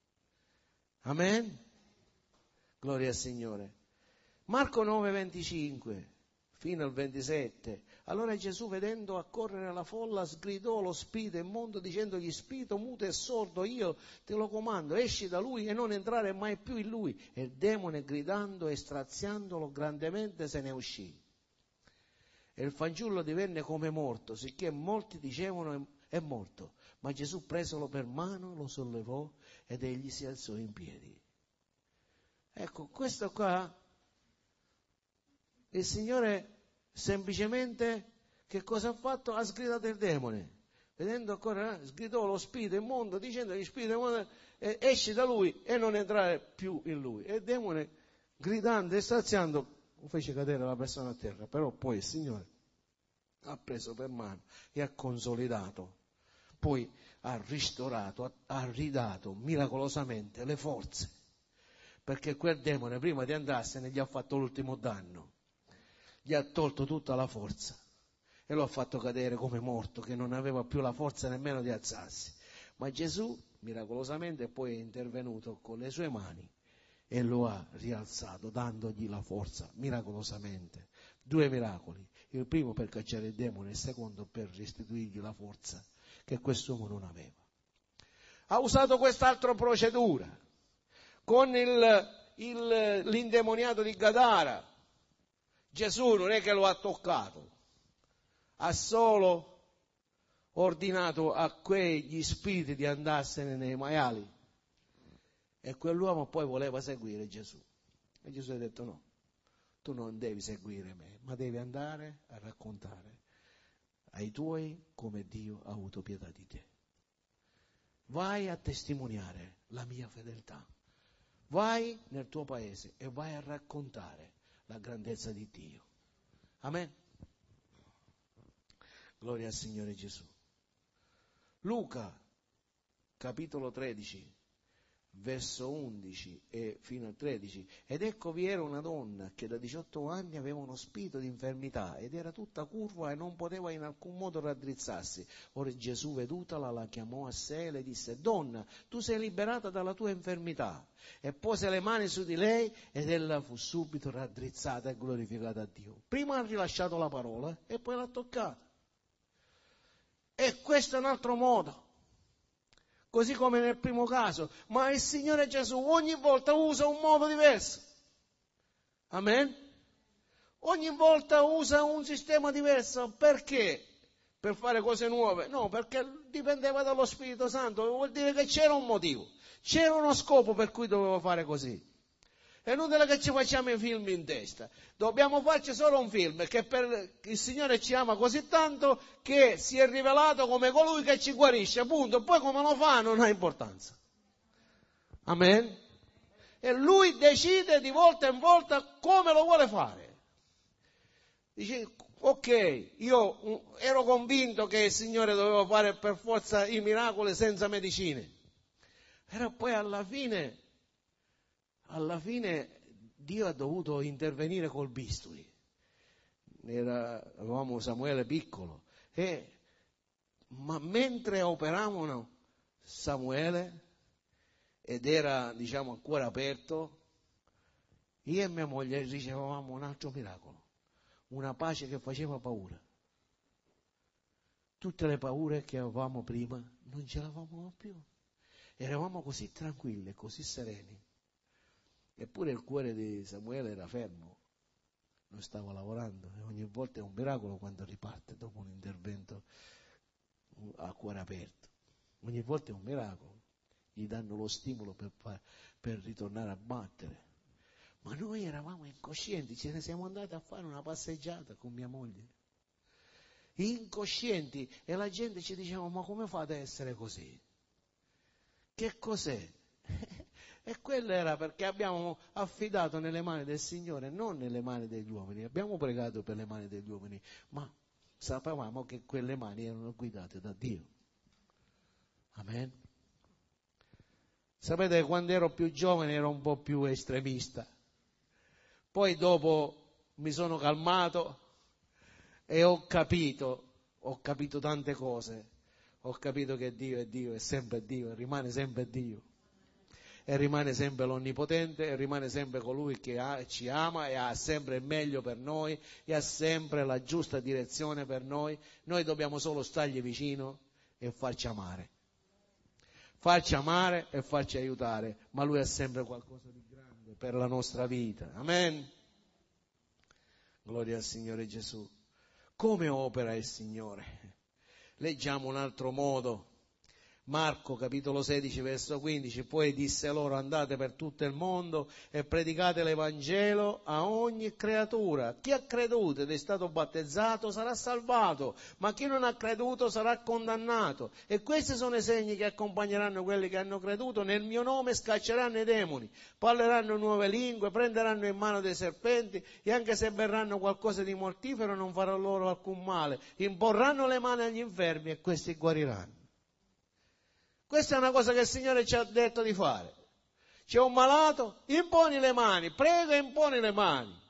Amen? Gloria al Signore. Marco nove venticinque fino al ventisette. Allora Gesù, vedendo accorrere la folla, sgridò lo spirito immondo dicendogli: spirito muto e sordo, io te lo comando, esci da lui e non entrare mai più in lui. E il demone, gridando e straziandolo grandemente, se ne uscì. E il fanciullo divenne come morto, sicché molti dicevano: è morto. Ma Gesù, presolo per mano, lo sollevò ed egli si alzò in piedi. Ecco, questo qua, il Signore semplicemente che cosa ha fatto? Ha sgridato il demone. Vedendo ancora, sgridò lo spirito immondo dicendo agli spiriti immondo: eh, esci da lui e non entrare più in lui. E il demone, gridando e straziando, fece cadere la persona a terra. Però poi il Signore ha preso per mano e ha consolidato, poi ha ristorato, ha, ha ridato miracolosamente le forze, perché quel demone prima di andarsene gli ha fatto l'ultimo danno, gli ha tolto tutta la forza e lo ha fatto cadere come morto, che non aveva più la forza nemmeno di alzarsi. Ma Gesù miracolosamente poi è intervenuto con le sue mani e lo ha rialzato, dandogli la forza miracolosamente. Due miracoli: il primo per cacciare il demone, il secondo per restituirgli la forza che quest'uomo non aveva. Ha usato quest'altra procedura con il, il, l'indemoniato di Gadara. Gesù non è che lo ha toccato, ha solo ordinato a quegli spiriti di andarsene nei maiali, e quell'uomo poi voleva seguire Gesù. E Gesù ha detto: no, tu non devi seguire me, ma devi andare a raccontare ai tuoi come Dio ha avuto pietà di te. Vai a testimoniare la mia fedeltà. Vai nel tuo paese e vai a raccontare la grandezza di Dio. Amen. Gloria al Signore Gesù. Luca, capitolo tredici, verso undici e fino a tredici. Ed ecco vi era una donna che da diciotto anni aveva uno spirito di infermità ed era tutta curva e non poteva in alcun modo raddrizzarsi. Ora Gesù, vedutala, la chiamò a sé e le disse: donna, tu sei liberata dalla tua infermità. E pose le mani su di lei ed ella fu subito raddrizzata e glorificata a Dio. Prima ha rilasciato la parola e poi l'ha toccata. E questo è un altro modo, così come nel primo caso, ma il Signore Gesù ogni volta usa un modo diverso. Amen? Ogni volta usa un sistema diverso. Perché? Per fare cose nuove? No, perché dipendeva dallo Spirito Santo, vuol dire che c'era un motivo, c'era uno scopo per cui dovevo fare così. È inutile che ci facciamo i film in testa, dobbiamo farci solo un film, che per il Signore ci ama così tanto che si è rivelato come colui che ci guarisce, appunto. Poi come lo fa non ha importanza. Amen? E Lui decide di volta in volta come lo vuole fare. Dice: ok, io ero convinto che il Signore doveva fare per forza i miracoli senza medicine, però poi alla fine alla fine Dio ha dovuto intervenire col bisturi. Era, avevamo Samuele piccolo, e, ma mentre operavano Samuele ed era, diciamo, a cuore aperto, io e mia moglie ricevevamo un altro miracolo, una pace che faceva paura. Tutte le paure che avevamo prima non ce l'avevamo più, eravamo così tranquilli, così sereni. Eppure il cuore di Samuele era fermo, non stava lavorando, e ogni volta è un miracolo quando riparte dopo un intervento a cuore aperto. Ogni volta è un miracolo, gli danno lo stimolo per, per ritornare a battere. Ma noi eravamo incoscienti, ce ne siamo andati a fare una passeggiata con mia moglie, incoscienti, e la gente ci diceva: ma come fate a essere così? Che cos'è? E quello era perché abbiamo affidato nelle mani del Signore, non nelle mani degli uomini. Abbiamo pregato per le mani degli uomini, ma sapevamo che quelle mani erano guidate da Dio. Amen. Sapete, quando ero più giovane ero un po' più estremista. Poi dopo mi sono calmato e ho capito, ho capito tante cose. Ho capito che Dio è Dio, è sempre Dio, rimane sempre Dio. E rimane sempre l'Onnipotente, e rimane sempre colui che ha, ci ama e ha sempre il meglio per noi, e ha sempre la giusta direzione per noi. Noi dobbiamo solo stargli vicino e farci amare. Farci amare e farci aiutare, ma Lui ha sempre qualcosa di grande per la nostra vita. Amen. Gloria al Signore Gesù. Come opera il Signore? Leggiamo un altro modo. Marco capitolo sedici verso quindici: poi disse loro: andate per tutto il mondo e predicate l'Evangelo a ogni creatura. Chi ha creduto ed è stato battezzato sarà salvato, ma chi non ha creduto sarà condannato. E questi sono i segni che accompagneranno quelli che hanno creduto: nel mio nome scacceranno i demoni, parleranno nuove lingue, prenderanno in mano dei serpenti, e anche se berranno qualcosa di mortifero non farà loro alcun male, imporranno le mani agli infermi e questi guariranno. Questa è una cosa che il Signore ci ha detto di fare. C'è un malato, imponi le mani, prega e imponi le mani.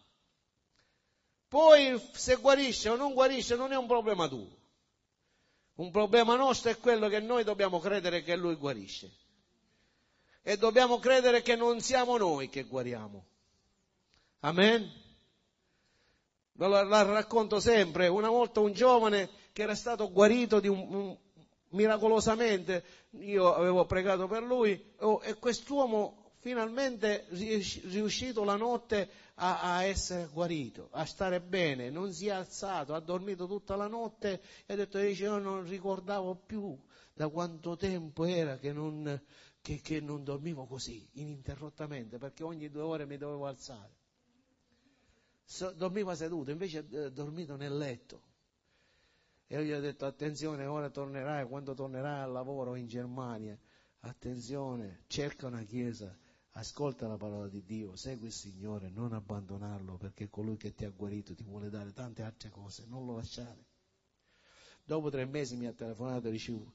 Poi se guarisce o non guarisce non è un problema tuo. Un problema nostro è quello che noi dobbiamo credere che Lui guarisce. E dobbiamo credere che non siamo noi che guariamo. Amen? La, la racconto sempre. Una volta un giovane che era stato guarito di un, un miracolosamente, io avevo pregato per lui, oh, e quest'uomo finalmente riuscito la notte a, a essere guarito, a stare bene, non si è alzato, ha dormito tutta la notte e ha detto: dice, io non ricordavo più da quanto tempo era che non, che, che non dormivo così ininterrottamente, perché ogni due ore mi dovevo alzare. So, dormiva seduto, invece ha dormito nel letto. E io gli ho detto: attenzione, ora tornerai, quando tornerai al lavoro in Germania, attenzione, cerca una chiesa, ascolta la parola di Dio, segui il Signore, non abbandonarlo, perché colui che ti ha guarito ti vuole dare tante altre cose, non lo lasciare. Dopo tre mesi mi ha telefonato e dicevo,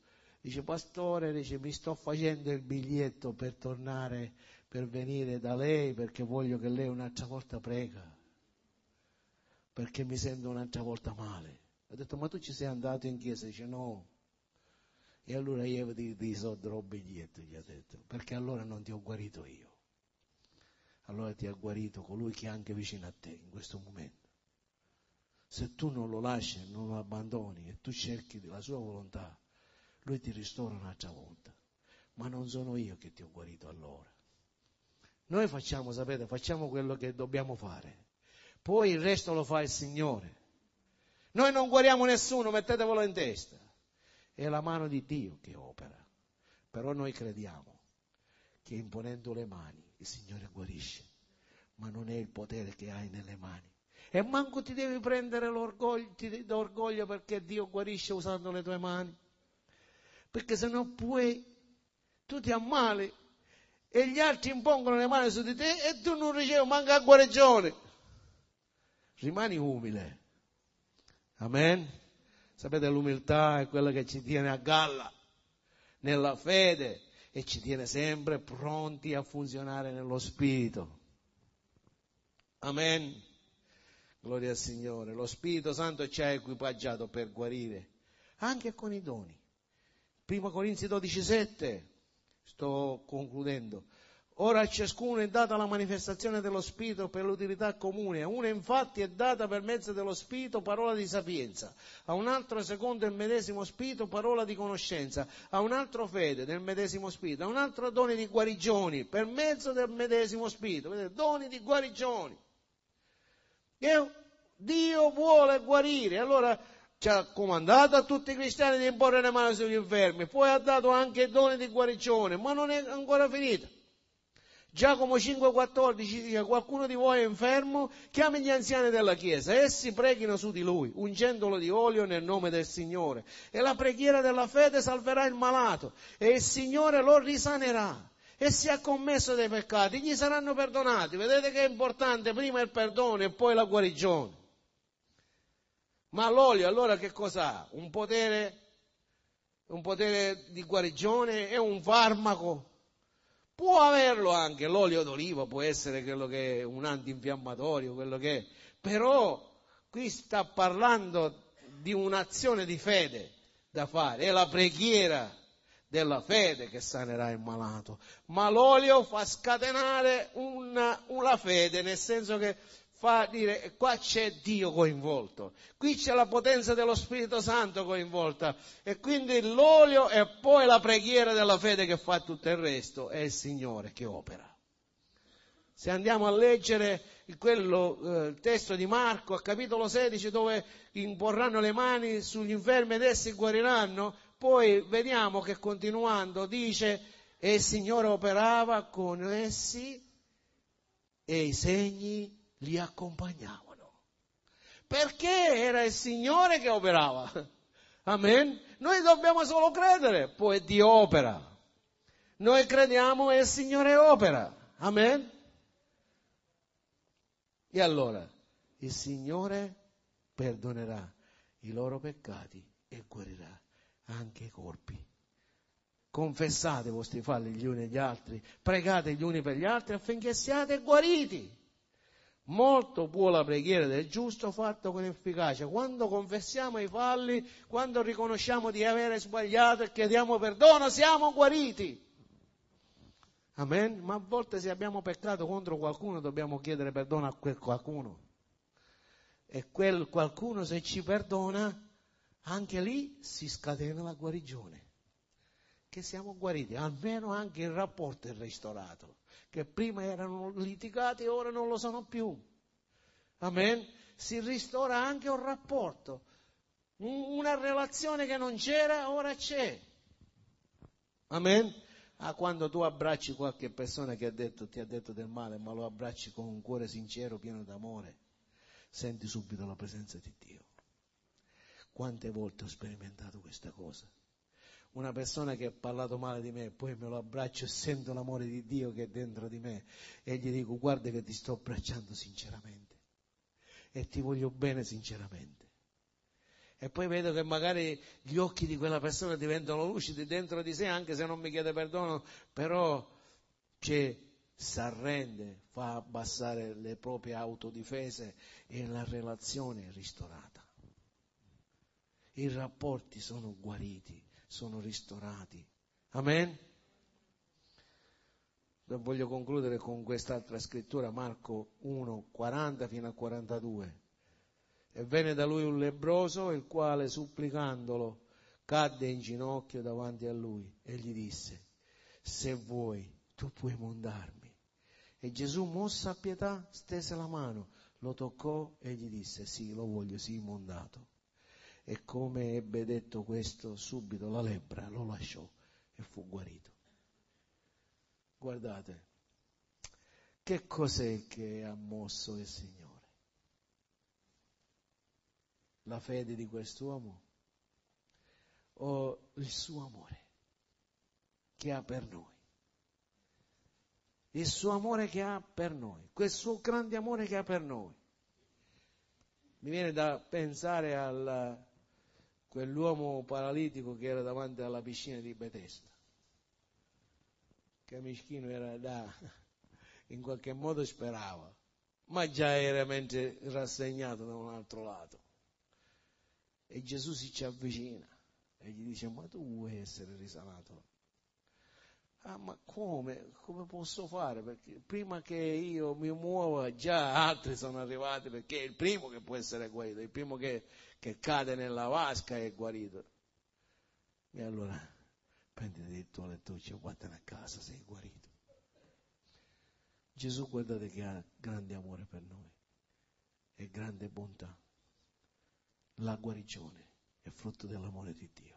Dice, pastore, dice, mi sto facendo il biglietto per tornare, per venire da lei, perché voglio che lei un'altra volta prega, perché mi sento un'altra volta male. Ho detto, ma tu ci sei andato in chiesa? Dice, no. E allora io ti, ti solderò il biglietto, gli ha detto, perché allora non ti ho guarito io. Allora ti ha guarito colui che è anche vicino a te in questo momento. Se tu non lo lasci, non lo abbandoni e tu cerchi la sua volontà, lui ti ristora un'altra volta. Ma non sono io che ti ho guarito allora. Noi facciamo, sapete, facciamo quello che dobbiamo fare. Poi il resto lo fa il Signore. Noi non guariamo nessuno, mettetevelo in testa. È la mano di Dio che opera. Però noi crediamo che imponendo le mani il Signore guarisce. Ma non è il potere che hai nelle mani. E manco ti devi prendere l'orgoglio, ti do orgoglio perché Dio guarisce usando le tue mani. Perché se no puoi, tu ti ammali e gli altri impongono le mani su di te e tu non ricevi manco la guarigione. Rimani umile. Amen. Sapete, l'umiltà è quella che ci tiene a galla nella fede e ci tiene sempre pronti a funzionare nello Spirito. Amen. Gloria al Signore. Lo Spirito Santo ci ha equipaggiato per guarire anche con i doni. Prima Corinzi dodici sette, sto concludendo. Ora a ciascuno è data la manifestazione dello Spirito per l'utilità comune. A uno infatti è data per mezzo dello Spirito parola di sapienza, a un altro secondo il medesimo Spirito parola di conoscenza, a un altro fede del medesimo Spirito, a un altro doni di guarigioni per mezzo del medesimo Spirito. Vedete, doni di guarigioni. E Dio vuole guarire, allora ci ha comandato a tutti i cristiani di imporre le mani sugli infermi, poi ha dato anche doni di guarigione, ma non è ancora finita. Giacomo cinque quattordici dice: qualcuno di voi è infermo, chiami gli anziani della chiesa, essi preghino su di lui, ungendolo di olio nel nome del Signore. E la preghiera della fede salverà il malato, e il Signore lo risanerà. E se ha commesso dei peccati, gli saranno perdonati. Vedete che è importante? Prima il perdono e poi la guarigione. Ma l'olio allora che cos'ha? Un potere, un potere di guarigione? È un farmaco? Può averlo anche, l'olio d'oliva può essere quello che è un antinfiammatorio, quello che è. Però qui sta parlando di un'azione di fede da fare, è la preghiera della fede che sanerà il malato. Ma l'olio fa scatenare una, una fede, nel senso che fa dire, qua c'è Dio coinvolto, qui c'è la potenza dello Spirito Santo coinvolta, e quindi l'olio e poi la preghiera della fede che fa tutto il resto, è il Signore che opera. Se andiamo a leggere quello, eh, il testo di Marco, al capitolo sedici, dove imporranno le mani sugli infermi ed essi guariranno, poi vediamo che continuando dice, e il Signore operava con essi e i segni li accompagnavano. Perché era il Signore che operava. Amen. Noi dobbiamo solo credere, poi Dio opera. Noi crediamo e il Signore opera. Amen. E allora il Signore perdonerà i loro peccati e guarirà anche i corpi. Confessate i vostri falli gli uni agli altri, pregate gli uni per gli altri affinché siate guariti. Molto può la preghiera del giusto fatto con efficacia. Quando confessiamo i falli, quando riconosciamo di avere sbagliato e chiediamo perdono, siamo guariti. Amen? Ma a volte se abbiamo peccato contro qualcuno dobbiamo chiedere perdono a quel qualcuno. E quel qualcuno, se ci perdona, anche lì si scatena la guarigione. Che siamo guariti, almeno anche il rapporto è ristorato, che prima erano litigati e ora non lo sono più. Amen? Si ristora anche un rapporto, una relazione che non c'era, ora c'è. Amen? Ah, quando tu abbracci qualche persona che ha detto, ti ha detto del male, ma lo abbracci con un cuore sincero, pieno d'amore, senti subito la presenza di Dio. Quante volte ho sperimentato questa cosa? Una persona che ha parlato male di me, poi me lo abbraccio e sento l'amore di Dio che è dentro di me e gli dico: guarda che ti sto abbracciando sinceramente e ti voglio bene sinceramente. E poi vedo che magari gli occhi di quella persona diventano lucidi dentro di sé, anche se non mi chiede perdono, però c'è, si arrende, fa abbassare le proprie autodifese e la relazione è ristorata. I rapporti sono guariti, sono ristorati. Amen? Voglio concludere con quest'altra scrittura, Marco uno, quaranta fino a quarantadue. E venne da lui un lebbroso, il quale supplicandolo cadde in ginocchio davanti a lui e gli disse: se vuoi, tu puoi mondarmi. E Gesù, mossa a pietà, stese la mano, lo toccò e gli disse: sì, lo voglio, sii mondato. E come ebbe detto questo, subito la lebbra lo lasciò e fu guarito. Guardate, che cos'è che ha mosso il Signore? La fede di quest'uomo o il suo amore che ha per noi? Il suo amore che ha per noi, quel suo grande amore che ha per noi. Mi viene da pensare a quell'uomo paralitico che era davanti alla piscina di Betesda, che mischino era da, in qualche modo sperava, ma già era mentre rassegnato da un altro lato. E Gesù si ci avvicina e gli dice: ma tu vuoi essere risanato? Ah, ma come? Come posso fare? Perché prima che io mi muova già altri sono arrivati, perché è il primo che può essere guarito, il primo che, che cade nella vasca è guarito. E allora prenditi il tuo lettuccio e vattene a casa, sei guarito. Gesù, guardate che ha grande amore per noi e grande bontà. La guarigione è frutto dell'amore di Dio.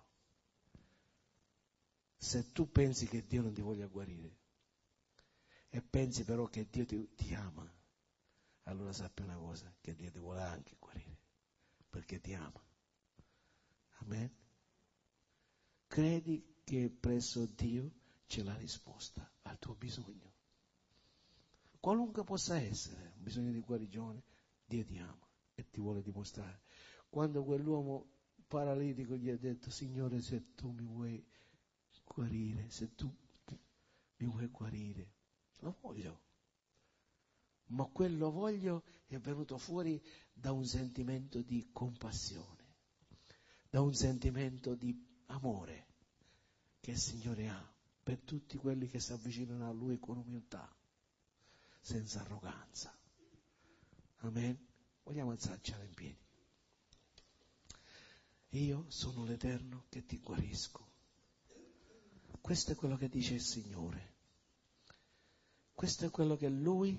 Se tu pensi che Dio non ti voglia guarire e pensi però che Dio ti, ti ama, allora sappi una cosa, che Dio ti vuole anche guarire, perché ti ama. Amen? Credi che presso Dio c'è la risposta al tuo bisogno. Qualunque possa essere, un bisogno di guarigione, Dio ti ama e ti vuole dimostrare. Quando quell'uomo paralitico gli ha detto: Signore, se tu mi vuoi guarire, se tu mi vuoi guarire, lo voglio. Ma quello voglio è venuto fuori da un sentimento di compassione, da un sentimento di amore che il Signore ha per tutti quelli che si avvicinano a Lui con umiltà, senza arroganza. Amen? Vogliamo alzarci in piedi. Io sono l'Eterno che ti guarisco. Questo è quello che dice il Signore. Questo è quello che Lui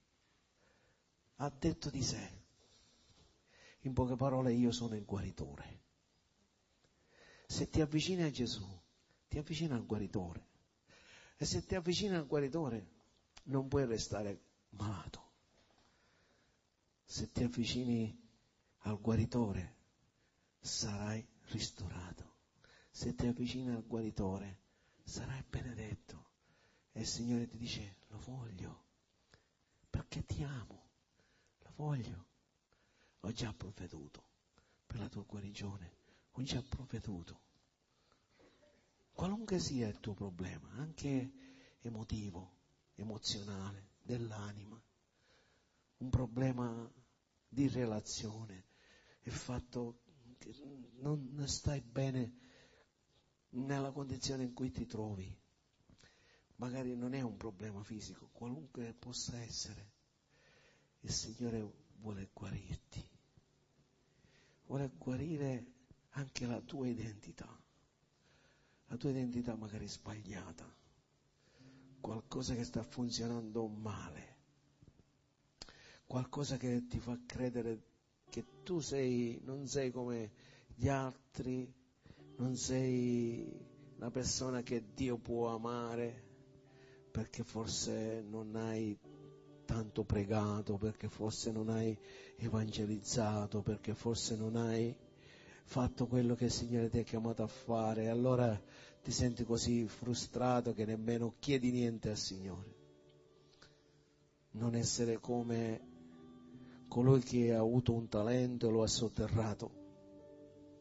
ha detto di sé. In poche parole, io sono il guaritore. Se ti avvicini a Gesù, ti avvicini al guaritore. E se ti avvicini al guaritore, non puoi restare malato. Se ti avvicini al guaritore, sarai ristorato. Se ti avvicini al guaritore, sarai benedetto. E il Signore ti dice: lo voglio, perché ti amo, lo voglio. Ho già provveduto per la tua guarigione, ho già provveduto. Qualunque sia il tuo problema, anche emotivo, emozionale, dell'anima, un problema di relazione, il fatto che non stai bene nella condizione in cui ti trovi, magari non è un problema fisico, qualunque possa essere, il Signore vuole guarirti, vuole guarire anche la tua identità, la tua identità magari sbagliata, qualcosa che sta funzionando male, qualcosa che ti fa credere che tu sei, non sei come gli altri, non sei la persona che Dio può amare, perché forse non hai tanto pregato, perché forse non hai evangelizzato, perché forse non hai fatto quello che il Signore ti ha chiamato a fare, e allora ti senti così frustrato che nemmeno chiedi niente al Signore. Non essere come colui che ha avuto un talento e lo ha sotterrato.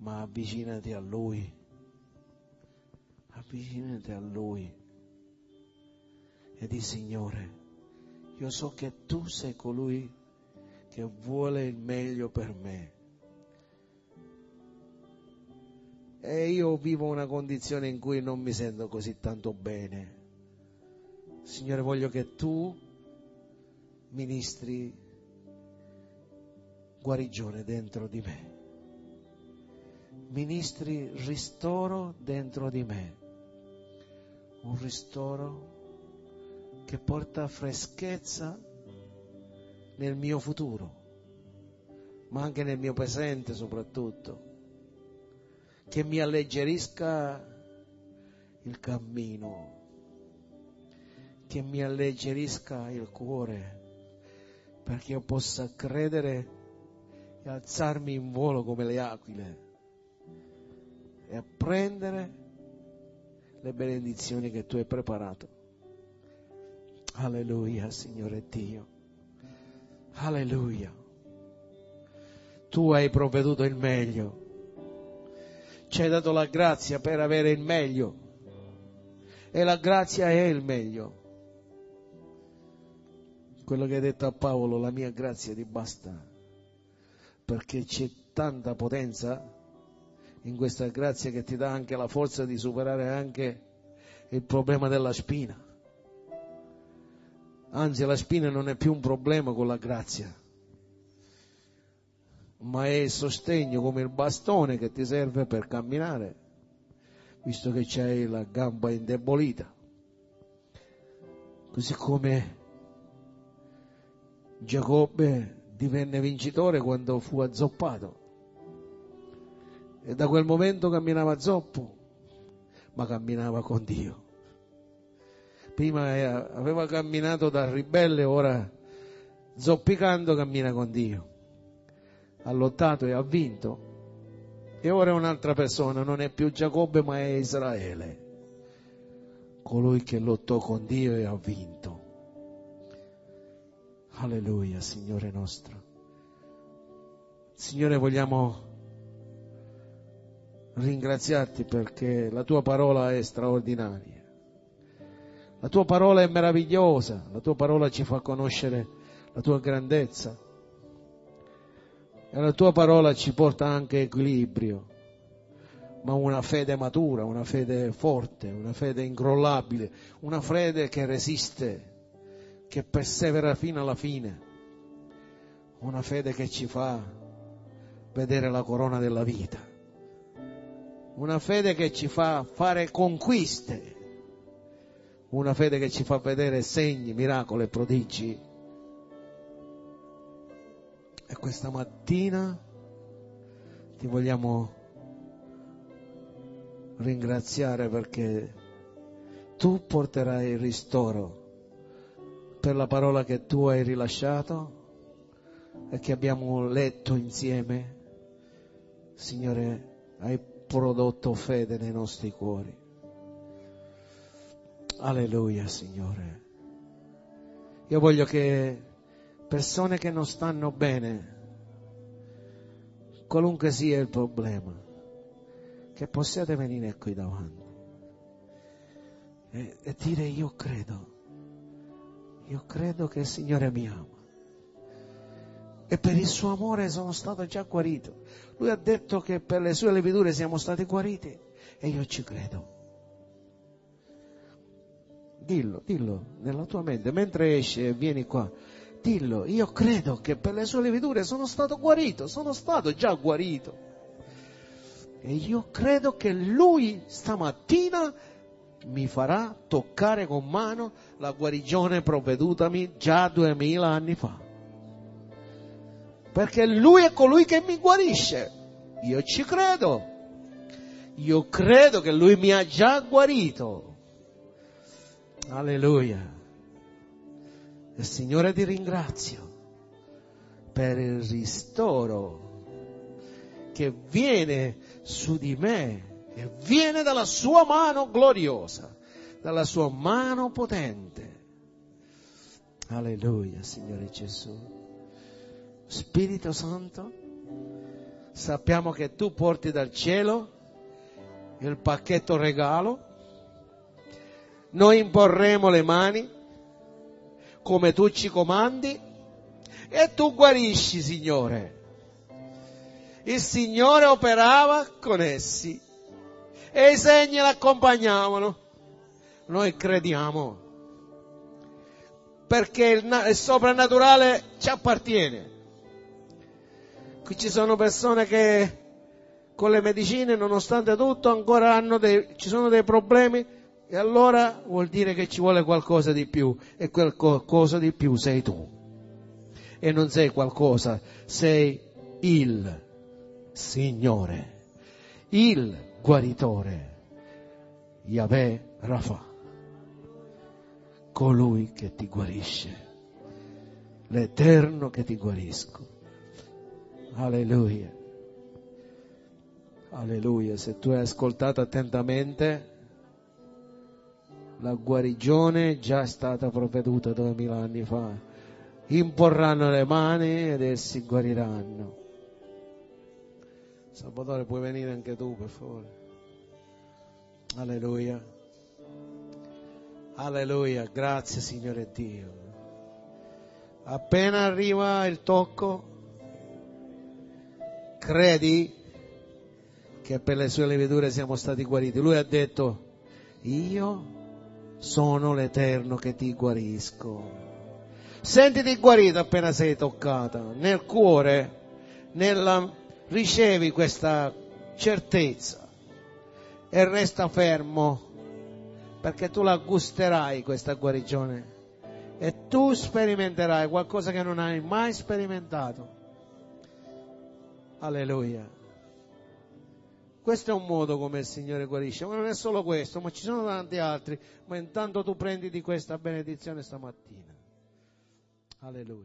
ma avvicinati a Lui, avvicinati a Lui e di Signore, io so che Tu sei colui che vuole il meglio per me e io vivo una condizione in cui non mi sento così tanto bene. Signore, voglio che Tu ministri guarigione dentro di me, ministri ristoro dentro di me, un ristoro che porta freschezza nel mio futuro, ma anche nel mio presente soprattutto, che mi alleggerisca il cammino, che mi alleggerisca il cuore, perché io possa credere e alzarmi in volo come le aquile e prendere le benedizioni che Tu hai preparato. Alleluia, Signore Dio. Alleluia. Tu hai provveduto il meglio. Ci hai dato la grazia per avere il meglio. E la grazia è il meglio. Quello che hai detto a Paolo, la mia grazia ti basta. Perché c'è tanta potenza in questa grazia che ti dà anche la forza di superare anche il problema della spina. Anzi, la spina non è più un problema con la grazia, ma è il sostegno, come il bastone che ti serve per camminare, visto che c'hai la gamba indebolita. Così come Giacobbe divenne vincitore quando fu azzoppato e da quel momento camminava zoppo, ma camminava con Dio. Prima aveva camminato da ribelle, ora zoppicando cammina con Dio. Ha lottato e ha vinto. E ora è un'altra persona, non è più Giacobbe ma è Israele, colui che lottò con Dio e ha vinto. Alleluia, Signore nostro. Signore, vogliamo ringraziarti perché la Tua parola è straordinaria. La Tua parola è meravigliosa, la Tua parola ci fa conoscere la Tua grandezza e la Tua parola ci porta anche equilibrio, ma una fede matura, una fede forte, una fede incrollabile, una fede che resiste, che persevera fino alla fine, una fede che ci fa vedere la corona della vita, una fede che ci fa fare conquiste, una fede che ci fa vedere segni, miracoli e prodigi. E questa mattina ti vogliamo ringraziare perché Tu porterai il ristoro per la parola che Tu hai rilasciato e che abbiamo letto insieme. Signore, hai prodotto fede nei nostri cuori. Alleluia, Signore. Io voglio che persone che non stanno bene, qualunque sia il problema, che possiate venire qui davanti e, e dire: io credo, io credo che il Signore mi ama e per il suo amore sono stato già guarito. Lui ha detto che per le sue lividure siamo stati guariti e io ci credo. Dillo, dillo nella tua mente, mentre esci e vieni qua, dillo: io credo che per le sue lividure sono stato guarito, sono stato già guarito. E io credo che Lui stamattina mi farà toccare con mano la guarigione provvedutami già duemila anni fa. Perché Lui è colui che mi guarisce. Io ci credo. Io credo che Lui mi ha già guarito. Alleluia. E Signore, ti ringrazio per il ristoro che viene su di me e viene dalla sua mano gloriosa, dalla sua mano potente. Alleluia, Signore Gesù. Spirito Santo, sappiamo che tu porti dal cielo il pacchetto regalo, noi imporremo le mani come tu ci comandi e tu guarisci, Signore. Il Signore operava con essi e i segni l'accompagnavano. Noi crediamo, perché il, na- il soprannaturale ci appartiene. Qui ci sono persone che con le medicine, nonostante tutto, ancora hanno dei, ci sono dei problemi, e allora vuol dire che ci vuole qualcosa di più, e quel qualcosa di più sei tu. E non sei qualcosa, sei il Signore, il guaritore, Yahweh Rafa, colui che ti guarisce, l'Eterno che ti guarisco. Alleluia. Alleluia. Se tu hai ascoltato attentamente, la guarigione già è stata provveduta duemila anni fa. Imporranno le mani ed essi guariranno. Salvatore, puoi venire anche tu, per favore? Alleluia. Alleluia. Grazie, Signore Dio. Appena arriva il tocco, credi che per le sue levedure siamo stati guariti. Lui ha detto: io sono l'Eterno che ti guarisco. Sentiti guarito appena sei toccata. Nel cuore, nella, ricevi questa certezza e resta fermo, perché tu la gusterai questa guarigione e tu sperimenterai qualcosa che non hai mai sperimentato. Alleluia. Questo è un modo come il Signore guarisce, ma non è solo questo, ma ci sono tanti altri. Ma intanto tu prendi di questa benedizione stamattina. Alleluia.